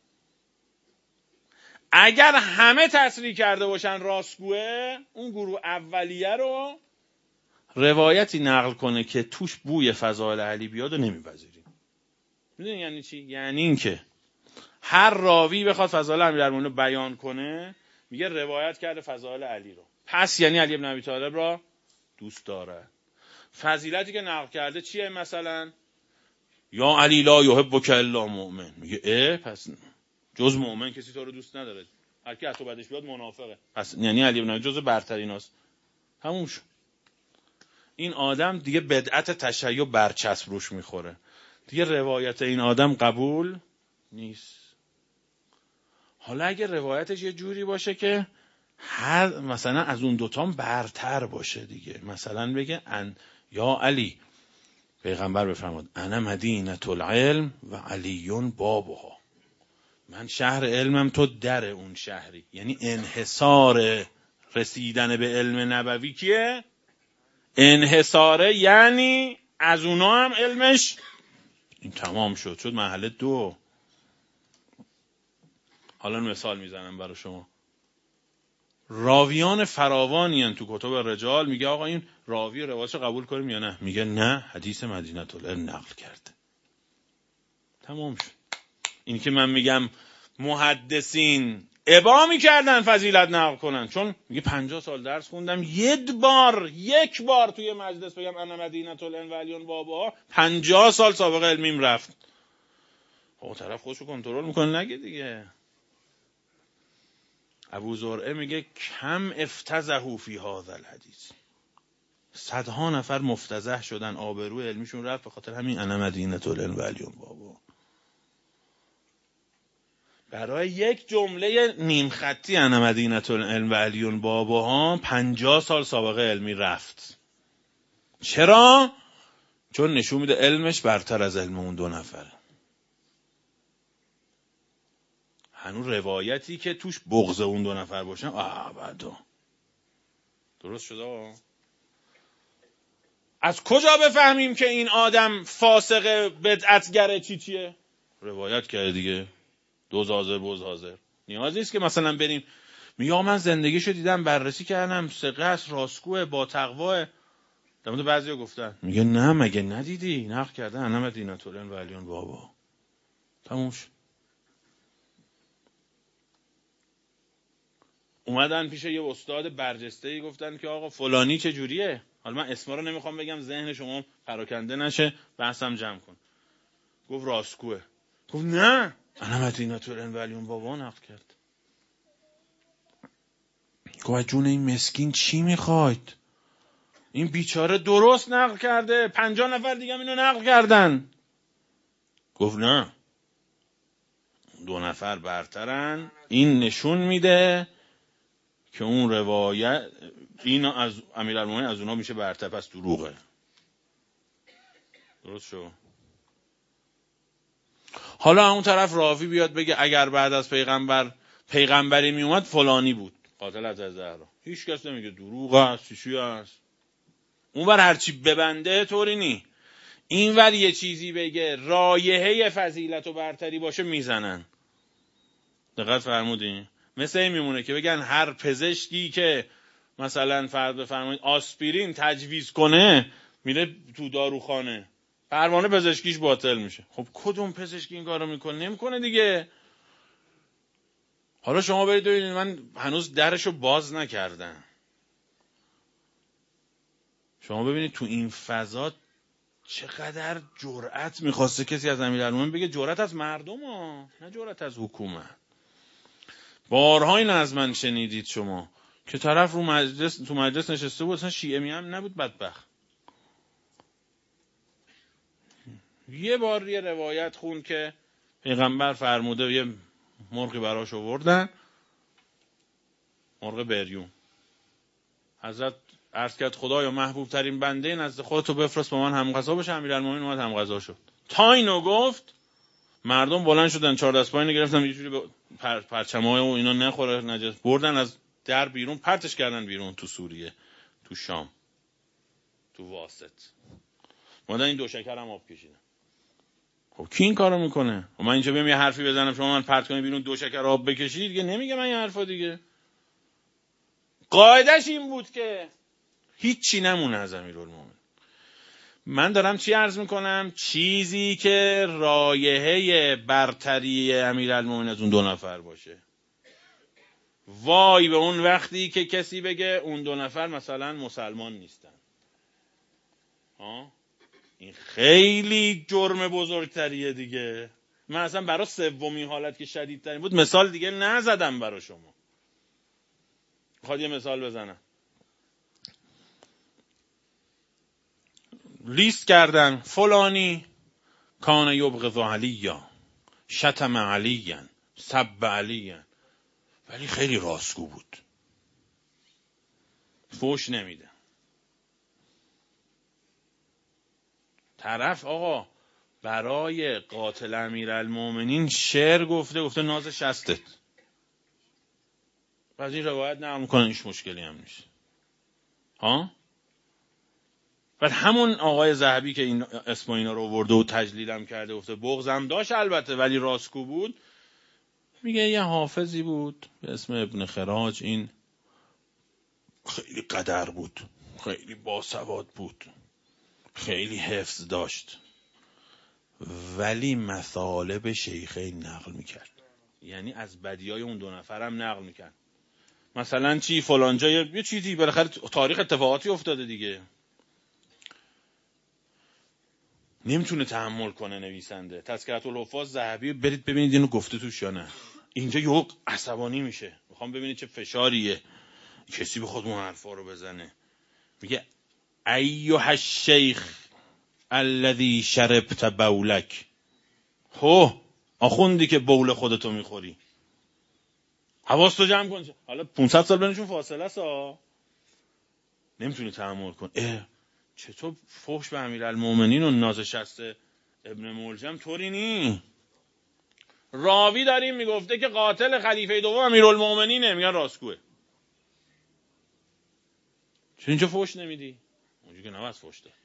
اگر همه تصریح کرده باشن راستگوه، اون گروه اولیه رو روایتی نقل کنه که توش بوی فضائل علی بیاد و نمیپذیریم. میدونی یعنی چی؟ یعنی این که هر راوی بخواد فضائل امیرالمومنین رو بیان کنه، میگه روایت کرده فضائل علی رو، پس یعنی علی ابن ابی طالب را دوست داره. فضیلتی که نقل کرده چیه؟ مثلا یا علی لا یحبک الا مؤمن، میگه اه پس جز مؤمن کسی تو رو دوست نداره، هر کی از تو بعدش بیاد منافقه، پس یعنی علی ابن جز برتریناست. تموم شد. این آدم دیگه بدعت تشیع برچسب روش میخوره، دیگه روایت این آدم قبول نیست. حالا اگه روایتش یه جوری باشه که هر مثلا از اون دوتام برتر باشه دیگه، مثلا بگه ان یا علی، پیغمبر بفرماد انا مدینه العلم و علیون بابها، من شهر علمم تو در اون شهری. یعنی انحصار رسیدن به علم نبوی کیه؟ انحصاره، یعنی از اونا هم علمش این تمام شد، شد محل دو. حالا مثال میزنم برای شما. راویان فراوانی هن تو کتب رجال، میگه آقا این راوی روایتش قبول کنیم یا نه؟ میگه نه، حدیث مدینه العلم نقل کرده. تمام شد. این که من میگم محدثین ابا میکردن فضیلت نقل کنن، چون میگه پنجاه سال درس خوندم، یک بار یک بار توی مجلس بگم انا مدینه العلم و علیون بابا، پنجاه سال سابقه علمیم رفت. خب طرف خودشو کنترل میکنه نگه دیگه. ابو زرعه میگه کم افتضحوا فی هذا الحدیث، صدها نفر مفتضح شدن، آبروی علمیشون رفت به خاطر همین انا مدینه العلم و علیون بابا. برای یک جمله نیم خطی انا مدینه العلم و علیون بابا ها پنجاه سال سابقه علمی رفت. چرا؟ چون نشون میده علمش برتر از علم اون دو نفره. هنوز روایتی که توش بغض اون دو نفر باشن آه بعدو درست شده. از کجا بفهمیم که این آدم فاسق بدعتگره چی چیه؟ روایت کرده دیگه، دوز حاضر بوز حاضر. نیاز نیست که مثلا بریم میگه من زندگیشو دیدم بررسی کردم، ثقه است، راستگوه، با تقواه. در مورد بعضیا گفتن، میگه نه مگه ندیدی؟ نقل کرده انا مدینه العلم و علیون بابا. تموم شد. اومدن پیش یه استاد برجسته‌ای گفتن که آقا فلانی چه جوریه؟ حالا من اسما رو نمیخوام بگم ذهن شما پراکنده نشه، بحثم جمع کن. گفت راستگوه. گفت نه انا مدینه العلم و علیون بابا نقل کرد. گفت جون این مسکین چی میخواید؟ این بیچاره درست نقل کرده، پنجاه نفر دیگه هم اینو نقل کردن. گفت نه، دو نفر برترن، این نشون میده که اون روایت این از امیرالمومنین از اونها میشه برتر، پس دروغه. درست شو. حالا اون طرف راوی بیاد بگه اگر بعد از پیغمبر پیغمبری میومد فلانی بود، قاتل حضرت زهرا. هیچ کس نمیگه دروغ است، چی است. اونور هرچی ببنده طوری نی. اینور یه چیزی بگه رایحه فضیلت و برتری باشه میزنن. دقت فرمودین؟ مثل این میمونه که بگن هر پزشکی که مثلا فرض بفرمایید آسپرین تجویز کنه میره تو داروخانه، پروانه پزشکیش باطل میشه. خب کدوم پزشکی این کارو میکنه؟ نمیکنه دیگه. حالا شما برید ببینید، من هنوز درشو باز نکردم، شما ببینید تو این فضا چقدر جرأت میخواسته کسی از امیرالمومنین بگه. جرأت از مردم ها، نه جرأت از حکومت. بارها این از من شنیدید شما که طرف رو مجلس تو مجلس نشسته بود، اصلا شیعه می هم نبود، بدبخت. یه بار یه روایت خون که پیغمبر فرموده یه مرغی براش آوردن، مرغ بریون. حضرت عرض کرد خدایا محبوب ترین بنده نزد خودتو بفرست با من همغذا بشه. امیرالمومنین اومد همغذا شد. تا اینو گفت مردم بلند شدن، چهار دست پایین گرفتن یه جوری به پر پرچمای و اینا نخوره نجس، بردن از در بیرون، پرتش کردن بیرون تو سوریه، تو شام، تو واسط. اومدن این دو شکر هم آب کشیدن. خب کی این کارو میکنه؟ و من اینجا بیام یه حرفی بزنم شما من پرت کنید بیرون دو شکر آب بکشید دیگه نمیگه من این حرفا دیگه. قاعدش این بود که هیچی نمونه از امیرالمومنین. من دارم چی عرض میکنم؟ چیزی که رایحه برتری امیرالمومنین از اون دو نفر باشه. وای به اون وقتی که کسی بگه اون دو نفر مثلا مسلمان نیستن. ها؟ این خیلی جرم بزرگتریه دیگه. من اصلا برای سومی حالت که شدیدترین بود مثال دیگه نزدم برای شما. میخواد یه مثال بزنم. لیست کردن فلانی کان یبغض علیا، شتم علیا، سب علیا، ولی خیلی راستگو بود، فوش نمیده. طرف آقا برای قاتل امیرالمومنین شعر گفته، گفته ناز شستت. بعد این روایت نقل میکنن، هیچ مشکلی هم نیست. ها؟ بعد همون آقای ذهبی که این اسم اینا رو آورده و تجلیلم کرده گفته بغضم داشت البته ولی راستگو بود، میگه یه حافظی بود به اسم ابن خراج، این خیلی قدر بود، خیلی باسواد بود، خیلی حفظ داشت، ولی مطالب شیخین نقل میکرد. یعنی از بدیای اون دو نفرم نقل میکرد. مثلا چی فلانجا یه چیزی بالاخره تاریخ اتفاقاتی افتاده دیگه، نمیتونه تحمل کنه نویسنده. تذکرة الحفاظ ذهبی برید ببینید اینو گفته توش یا نه. اینجا یهو عصبانی میشه، میخوام ببینید چه فشاریه کسی بخواد اون حرفا رو بزنه. میگه ایها الشیخ الذی شربت بولک، هو آخوندی که بول خودتو میخوری، حواستو جمع کن. حالا پانصد سال بینشون فاصله است ها، نمیتونی تحمل کن. اه چطور فحش به امیرالمومنین و ناز شست ابن ملجم طوری نی؟ راوی داریم میگفته که قاتل خلیفه دوم امیرالمومنینه، میگن راستگوه. چرا اینجا فحش نمیدی؟ اونجا که نباید فحش ده.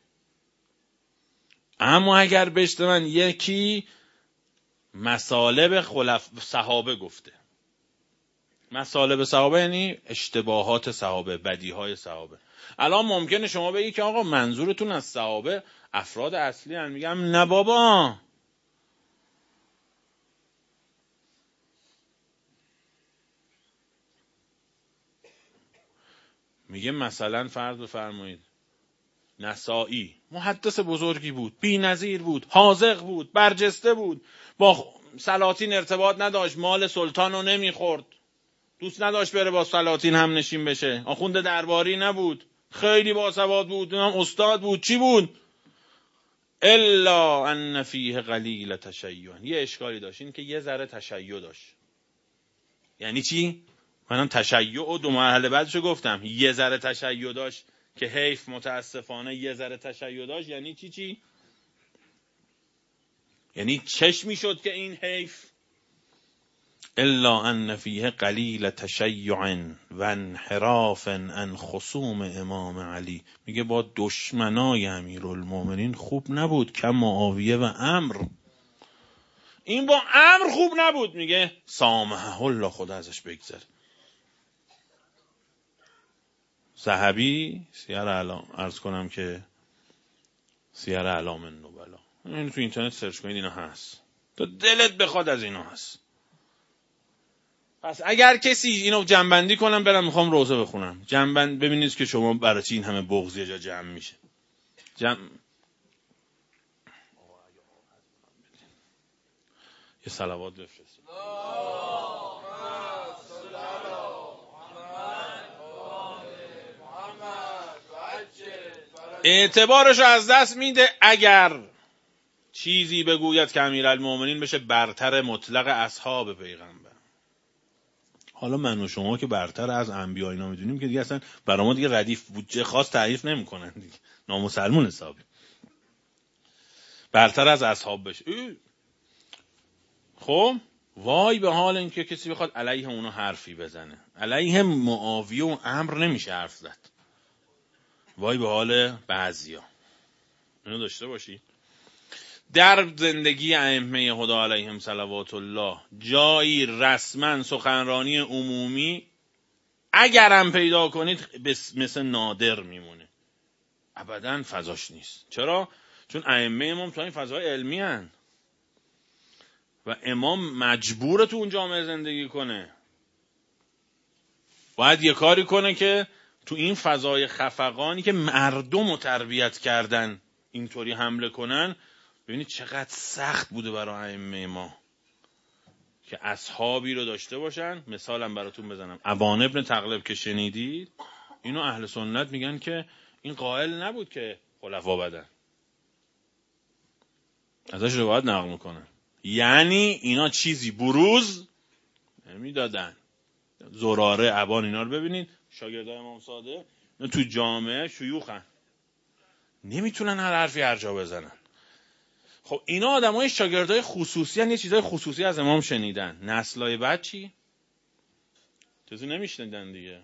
اما اگر بشته من یکی مصالب خلف صحابه گفته، مصالب صحابه یعنی اشتباهات صحابه، بدیهای صحابه. الان ممکنه شما بگی که آقا منظورتون از صحابه افراد اصلی هن. میگم نه بابا، میگه مثلا فرض بفرمایید نسائی محدث بزرگی بود، بی نظیر بود، حاذق بود، برجسته بود، با سلاطین ارتباط نداشت، مال سلطان رو نمیخورد، دوست نداشت بره با سلاطین هم نشین بشه، آخوند درباری نبود، خیلی باسواد بود، اونم استاد بود. چی بود؟ الا ان فیه قلیل تشیع. یه اشکالی داشت، این که یه ذره تشیع داشت. یعنی چی؟ منم تشیع و دو مرحله بعدشو گفتم. یه ذره تشیع داشت که حیف متاسفانه یه ذره تشیع داشت. یعنی چی چی؟ یعنی چشمی شد که این حیف. الا ان فیه قلیل تشیع و انحراف عن خصوم امام علی. میگه با دشمنای امیرالمومنین خوب نبود، کم معاویه و عمرو. این با عمرو خوب نبود، میگه سامحه الله، خدا ازش بگذره. ذهبی سیر اعلام، عرض کنم که سیر اعلام النبلا، این تو اینترنت سرچ کنید اینا هست، تو دلت بخواد از اینا هست. پس اگر کسی اینو جنبندی کنم برم میخوام روزه بخونم، جنبند ببینید که شما برای چی این همه بغض یه جا جمع میشه. جمع یه صلوات بفرست. اعتبارشو از دست میده اگر چیزی بگوید که امیرالمومنین بشه برتر مطلق اصحاب پیغمبر. حالا من و شما که برتر از انبیا اینا میدونیم که دیگه اصلا برای ما دیگه ردیف بودجه خاص تعریف نمیکنن دیگه، نامسلمون حسابی. برتر از اصحاب بشه. خب وای به حال این که کسی بخواد علیه اونا حرفی بزنه. علیه معاویه و عمرو نمیشه حرف زد. وای به حال بعضیا. اینو داشته باشی. در زندگی ائمه خدا علیهم صلوات الله جایی رسما سخنرانی عمومی اگرم پیدا کنید مثل نادر میمونه، ابدا فضاش نیست. چرا؟ چون ائمه امام تو این فضای علمی هن و امام مجبوره تو اون جامعه زندگی کنه، باید یه کاری کنه که تو این فضای خفقانی که مردم رو تربیت کردن اینطوری حمله کنن. ببینید چقدر سخت بوده برای ائمه ما که اصحابی رو داشته باشن. مثالم براتون بزنم، ابان ابن تغلب که شنیدید، اینو اهل سنت میگن که این قائل نبود که خلفا بدن، ازش روایت نقل میکنن، یعنی اینا چیزی بروز نمیدادن. زراره، ابان، اینا رو ببینید شاگردای امام صادق تو جامعه شیوخن، نمیتونن هر حرفی هر جا بزنن. خب اینا آدمای شاگردای خصوصی هن، یه چیزای خصوصی از امام شنیدن. نسلای بعد چی؟ چیزی نمیشنیدن دیگه.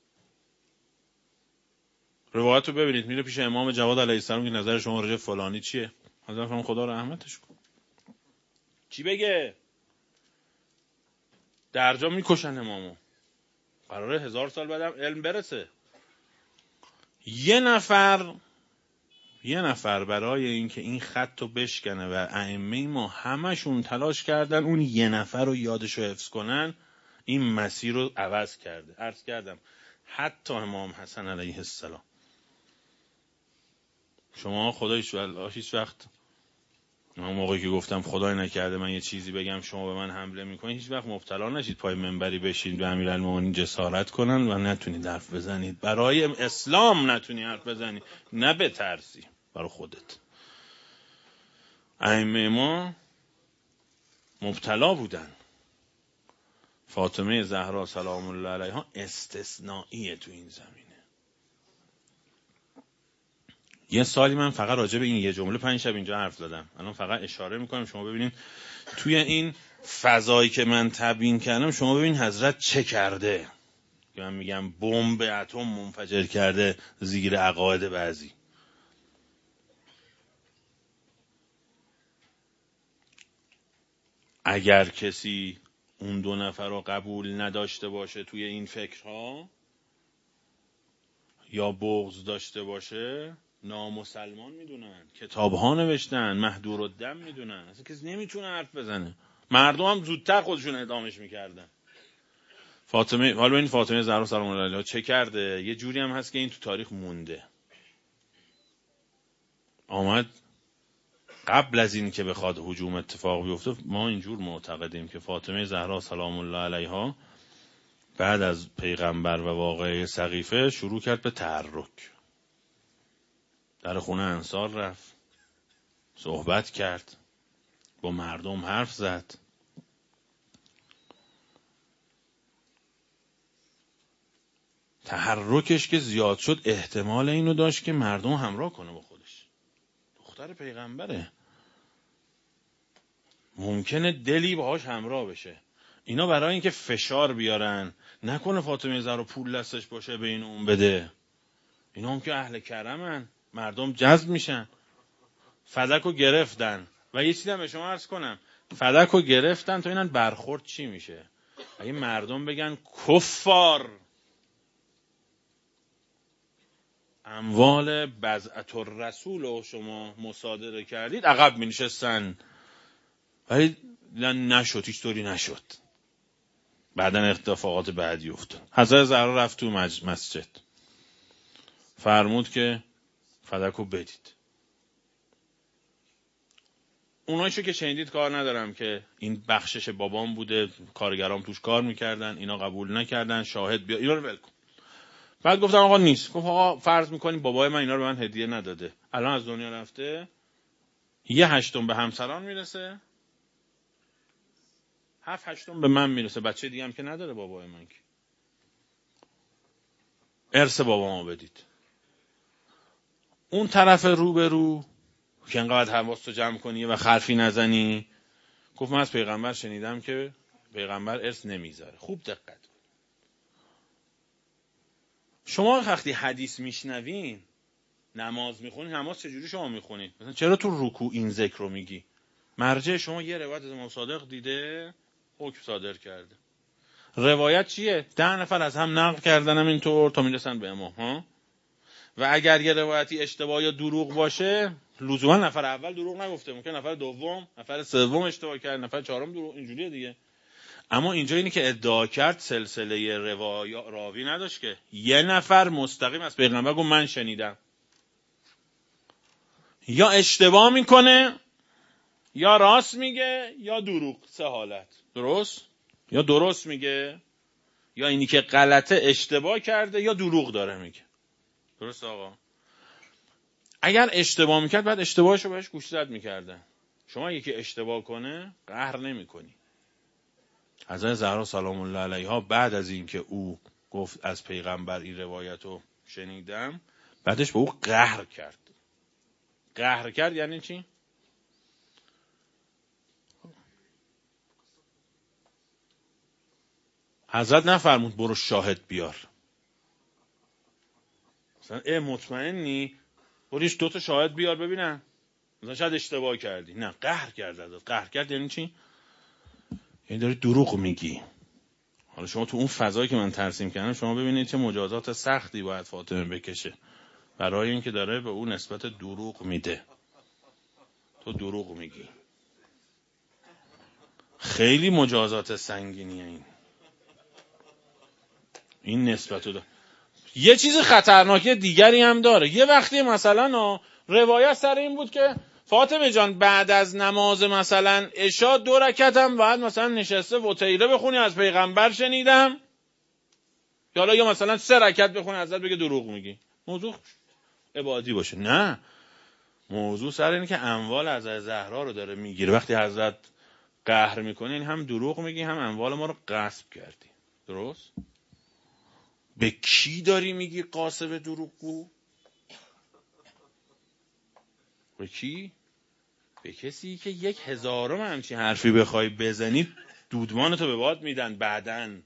روایت رو ببینید، میره پیش امام جواد علیه السلام که نظر شما راجع فلانی چیه؟ حضرت فرمان خدا رحمتش کن. چی بگه؟ درجا میکشن امامو. قراره هزار سال بعدم علم برسه. یه نفر یه نفر برای اینکه این خط رو بشکنه و ائمه ما همشون تلاش کردن اون یه نفر رو یادش رو حفظ کنن، این مسیر رو عوض کرده. عرض کردم حتی امام حسن علیه السلام. شما خدایش والله هیچ وقت، اون موقعی که گفتم خدای نکرده من یه چیزی بگم شما به من حمله میکنید، هیچ وقت مبتلا نشید پای منبری بشید به امیرالمومنین جسارت کنن و نتونید حرف بزنید. برای اسلام نتونی حرف بزنی، نه به ترسی برای خودت. ائمه ما مبتلا بودن. فاطمه زهرا سلام الله علیها استثنائیه تو این زمینه. یه سالی من فقط راجع به این یه جمله پنج شب اینجا حرف زدم، الان فقط اشاره میکنم شما ببینید توی این فضایی که من تبیین کردم شما ببین حضرت چه کرده که من میگم بمب اتم منفجر کرده زیر عقاید بعضی. اگر کسی اون دو نفر رو قبول نداشته باشه توی این فکرها یا بغض داشته باشه، نامسلمان میدونن، کتاب ها نوشتن، مهدور الدم میدونن، اصلا کسی نمیتونه حرف بزنه. مردم هم زودتر خودشون اعدامش میکردن. فاطمه، حالا این فاطمه زهرا سلام الله علیها چه کرده؟ یه جوری هم هست که این تو تاریخ مونده. آمد قبل از این که بخواد هجوم اتفاق بیفته، ما اینجور معتقدیم که فاطمه زهرا سلام الله علیها بعد از پیغمبر و واقعه سقیفه شروع کرد به تحرک. در خونه انصار رفت، صحبت کرد، با مردم حرف زد. تحرکش که زیاد شد احتمال اینو داشت که مردم همراه کنه با خودش. دختر پیغمبره، ممکنه دلی باهاش همراه بشه. اینا برای اینکه فشار بیارن نکنه فاطمه زهرا پول دستش باشه به این اون بده. اینا هم که اهل کرمن، مردم جذب میشن. فدکو گرفتن و یه چیزی هم به شما عرض کنم، فدکو گرفتن تا اینن برخورد چی میشه. اگه مردم بگن کفار، اموال بضعت الرسول رو شما مصادره کردید، عقب می نشستن. ولی نشد، هیچ طوری نشد. بعدن اتفاقات بعدی افتاد. حضرت زهرا رفت تو مسجد، فرمود که فدکو بدید. اونایشو که شنیدید کار ندارم که این بخشش بابام بوده، کارگرام توش کار میکردن، اینا قبول نکردن، شاهد بیا، اینا رو ول کن. بعد گفتم آقا نیست. گفت آقا فرض میکنیم بابای من اینا رو به من هدیه نداده، الان از دنیا رفته، یه هشتم به همسران میرسه، هفت هشتم به من میرسه، بچه دیگه هم که نداره بابای من که. ارث بابامو بدید. اون طرف رو به رو که انقدر حواستو جمع کنی و حرفی نزنی، گفت من از پیغمبر شنیدم که پیغمبر ارث نمیذاره. خوب دقت. شما وقتی حدیث میشنوین، نماز میخونین، نماز چجوری شما میخونین؟ مثلا چرا تو رکوع این ذکر رو میگی؟ مرجع شما یه روایت از امام صادق دیده، حکم صادر کرده. روایت چیه؟ ده نفر از هم نقل کردنم اینطور تا میرسن به امام ها. و اگر یه روایتی اشتباه یا دروغ باشه، لزوما نفر اول دروغ نگفته، ممکن نفر دوم، نفر سوم اشتباه کرد، نفر چهارم دروغ، اینجوریه دیگه. اما اینجا اینی که ادعا کرد سلسله روایی راوی نداشت که یه نفر مستقیم از پیغمبر گفت من شنیدم. یا اشتباه میکنه، یا راست میگه، یا دروغ. سه حالت. درست؟ یا درست میگه، یا اینی که غلطه اشتباه کرده، یا دروغ داره میگه. درست آقا؟ اگر اشتباه میکرد بعد اشتباهشو بهش گوشزد میکردن. شما یکی اشتباه کنه قهر نمیکنی. حضرت زهرا سلام الله علیها بعد از این که او گفت از پیغمبر این روایتو شنیدم، بعدش به او قهر کرد. قهر کرد یعنی چی؟ حضرت نفرمود برو شاهد بیار. مثلا ای مطمئنی؟ بریش دوتا شاهد بیار ببینن، مثلا شاید اشتباه کردی. نه، قهر کرد. حضرت قهر کرد یعنی چی؟ یعنی داری دروغ میگی. حالا شما تو اون فضایی که من ترسیم کردم، شما ببینید چه مجازات سختی باید فاطمه بکشه برای اینکه داره به اون نسبت دروغ میده. تو دروغ میگی. خیلی مجازات سنگینیه این. این نسبت رو. یه چیز خطرناکی دیگری هم داره. یه وقتی مثلا روایت سر این بود که فاطمه جان بعد از نماز مثلا عشا دو رکعت هم باید مثلا نشسته وتیره بخونی، از پیغمبر شنیدم. یا حالا یا مثلا سه رکعت بخونی، حضرت بگه دروغ میگی. موضوع عبادی باشه. نه، موضوع سر اینه که اموال حضرت زهرا رو داره میگیره. وقتی حضرت قهر میکنه این هم دروغ میگی، هم اموال ما رو غصب کردی. درست؟ به کی داری میگی قاسب دروغگو؟ به کی؟ به کسی که یک هزارم همچین حرفی بخوای بزنی دودمانتو به باد میدن بعدن.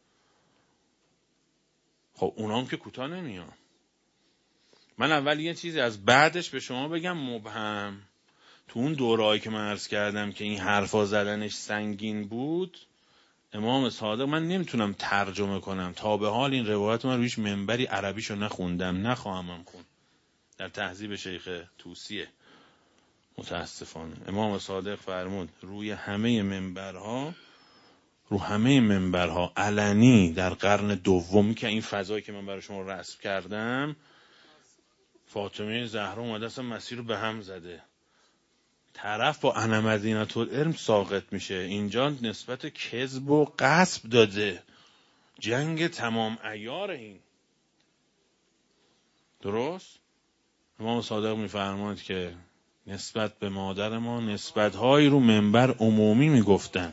خب اونام که کوتاه نمیان. من اول یه چیزی از بعدش به شما بگم مبهم. تو اون دورهایی که من عرض کردم که این حرفا زدنش سنگین بود، امام صادق من نمیتونم ترجمه کنم. تا به حال این روایت من رویش منبری عربیشو نخوندم، نخواهمم خوند. در تهذیب شیخ توسیه متاسفانه امام صادق فرمود روی همه منبرها، رو همه منبرها علنی در قرن دومی که این فضایی که من برای شما رسم کردم، فاطمه زهرا اومده اصلا مسیر رو به هم زده. طرف با انا مدینة العلم ساقط میشه. اینجا نسبت کذب و غصب داده. جنگ تمام عیار این. درست؟ امام صادق میفرماید که نسبت به مادر ما نسبت‌هایی رو منبر عمومی میگفتن.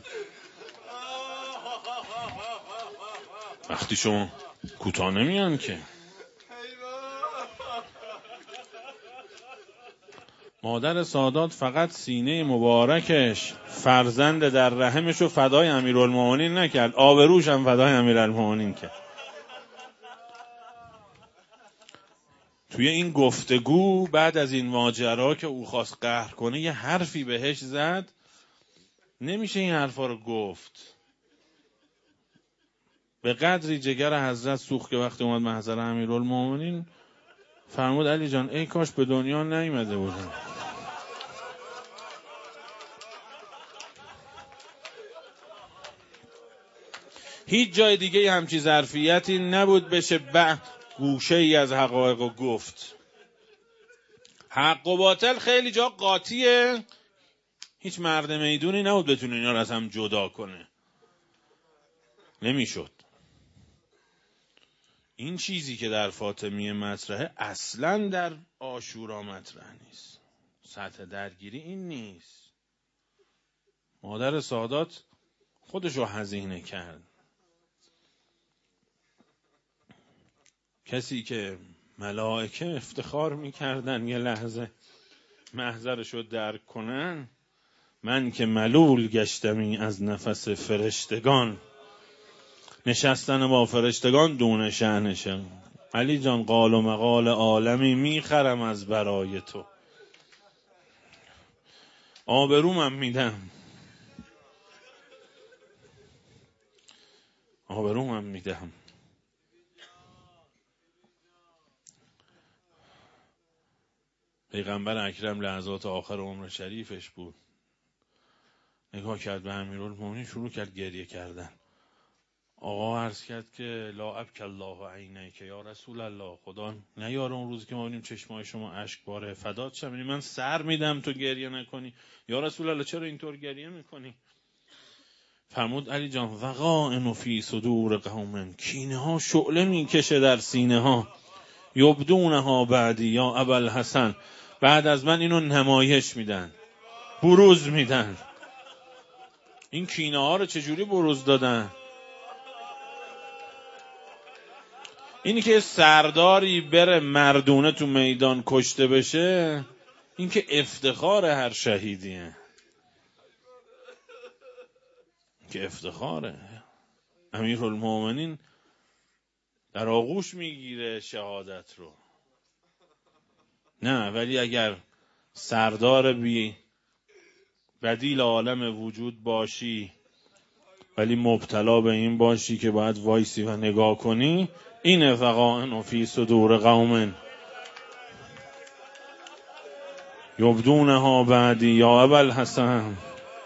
وقتی شما کوتاه نمیان که. مادر سادات فقط سینه مبارکش فرزند در رحمش رو فدای امیرالمومنین نکرد، آبروش هم فدای امیرالمومنین کرد. توی این گفتگو بعد از این ماجرا که او خواست قهر کنه یه حرفی بهش زد، نمیشه این حرفا رو گفت. به قدری جگر حضرت سوخت که وقتی اومد محضر امیرالمومنین فرمود علی جان ای کاش به دنیا نیامده بودم. هیچ جای دیگه همچی ظرفیتی نبود بشه به گوشه ای از حقایق رو گفت. حق و باطل خیلی جا قاطیه، هیچ مرد میدونی نبود بتونه اینا رو از هم جدا کنه، نمیشد. این چیزی که در فاطمیه مطرحه اصلا در عاشورا مطرح نیست. سطح درگیری این نیست. مادر سادات خودشو هزینه کرد. کسی که ملائکه افتخار میکردن یه لحظه محضرشو درک کنن، من که ملول گشتمی از نفس فرشتگان، نشستن با فرشتگان دون شأنشه. علی جان قال و مقال عالمی میخرم از برای تو، آبرومم میدم، آبرومم میدم. پیغمبر اکرم لحظات آخر عمر شریفش بود، نگاه کرد به امیرالمومنین، شروع کرد گریه کردن. آقا عرض کرد که لا ابک الله عینیک یا رسول الله، خدا نیاره اون روزی که ما ببینیم چشمای شما اشک باره، فدات شم. من سر میدم تو گریه نکنی. یا رسول الله چرا اینطور گریه میکنی؟ فرمود علی جان وقائن فی صدور قوم، کینه ها شعله میکشه در سینه ها، یبدونها بعدی یا ابوالحسن، بعد از من اینو نمایش میدن، بروز میدن. این کینه ها رو چجوری بروز دادن؟ اینی که سرداری بره مردونه تو میدان کشته بشه، این که افتخار هر شهیدیه، که افتخاره. امیرالمومنین در آغوش میگیره شهادت رو، نه ولی اگر سردار بی بدیل عالم وجود باشی ولی مبتلا به این باشی که باید وایسی و نگاه کنی، این وقائن فی صدور قوم یبدونها بعدی یا ابوالحسن.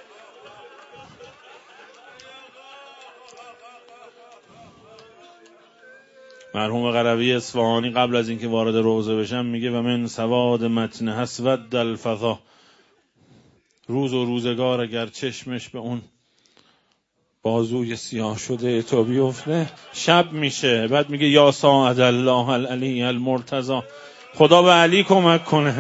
مرحوم قروی اصفهانی قبل از اینکه وارد روضه بشم میگه و من سواد متن حسود الفضا، روز و روزگار اگر چشمش به اون بازوی سیاه شده تو بیفته شب میشه. بعد میگه یا ساعد الله العلی المرتضی، خدا به علی کمک کنه.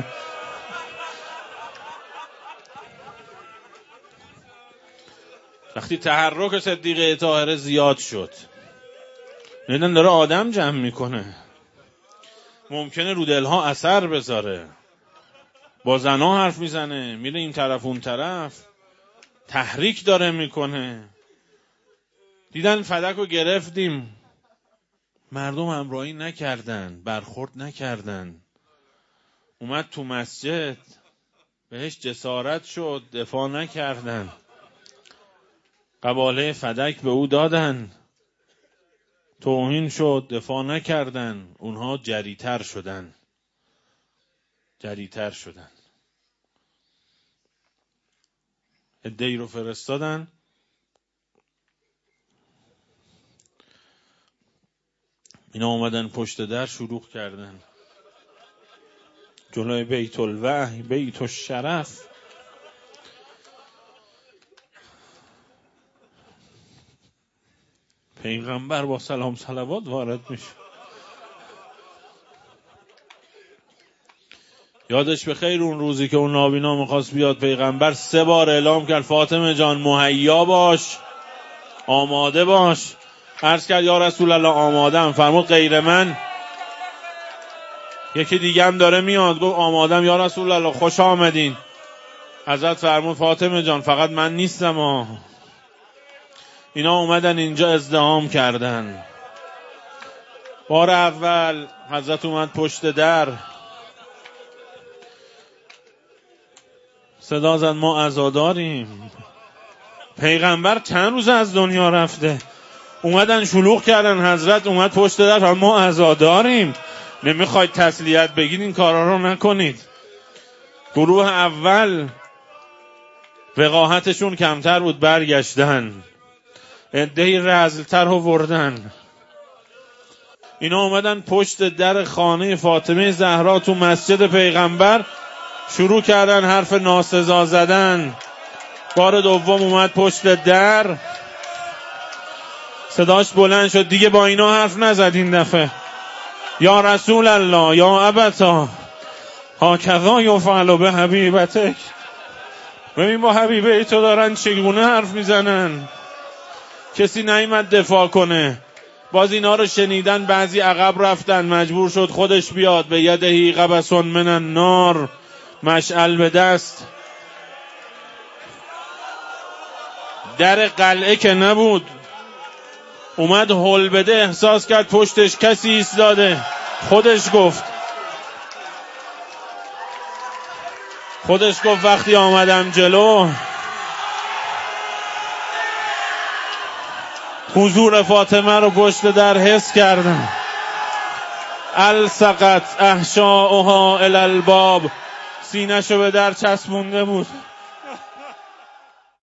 وقتی تحرک صدیقه طاهره زیاد شد، نیدن داره آدم جمع میکنه، ممکنه رو دلها اثر بذاره، با زنا حرف میزنه، میره این طرف اون طرف، تحریک داره میکنه. دیدن فدک رو گرفتیم، مردم همراهی نکردن، برخورد نکردن. اومد تو مسجد، بهش جسارت شد، دفاع نکردن. قباله فدک به او دادن، توهین شد، دفاع نکردن. اونها جریتر شدن، جریتر شدن. عده‌ای رو فرستادن، اینا اومدن پشت در شروع کردن جلوی بیت الوحی، بیت الشرف. پیغمبر با سلام صلوات وارد میشه. یادش به خیر اون روزی که اون نابینا میخواست بیاد، پیغمبر سه بار اعلام کرد فاطمه جان مهیا باش، آماده باش. عرض کرد یا رسول الله آمادم. فرمود غیر من یکی دیگه هم داره میاد، گفت آمادم یا رسول الله، خوش آمدین. حضرت فرمود فاطمه جان فقط من نیستم ها. اینا اومدن اینجا ازدحام کردن. بار اول حضرت اومد پشت در، صدا زد ما عزاداریم. پیغمبر چند روز از دنیا رفته، اومدن شلوغ کردن، حضرت اومد پشت در فرمود ما عزاداریم. نمیخواید تسلیت بگید این کارا رو نکنید. گروه اول وقاحتشون کمتر بود، برگشتن، عده‌ای رذل‌تر آوردن. اینا اومدن پشت در خانه فاطمه زهرا تو مسجد پیغمبر شروع کردن حرف ناسزا زدن. بار دوم اومد پشت در، صداش بلند شد، دیگه با اینا حرف نزد این دفعه. یا رسول الله یا ابتا هاکذا یفعل به حبیبتک. ببین با حبیبه تو دارن چگونه حرف میزنن. کسی نیامد دفاع کنه. باز اینا رو شنیدن، بعضی عقب رفتن، مجبور شد خودش بیاد. به یدهی قبس من النار، مشعل به دست. در قلعه که نبود، اومد هل بده، احساس کرد پشتش کسی ایستاده. خودش گفت خودش گفت وقتی آمدم جلو حضور فاطمه رو پشت در حس کردم. السقط احشاؤها الی الباب، سینه‌شو به در چسبونده بود.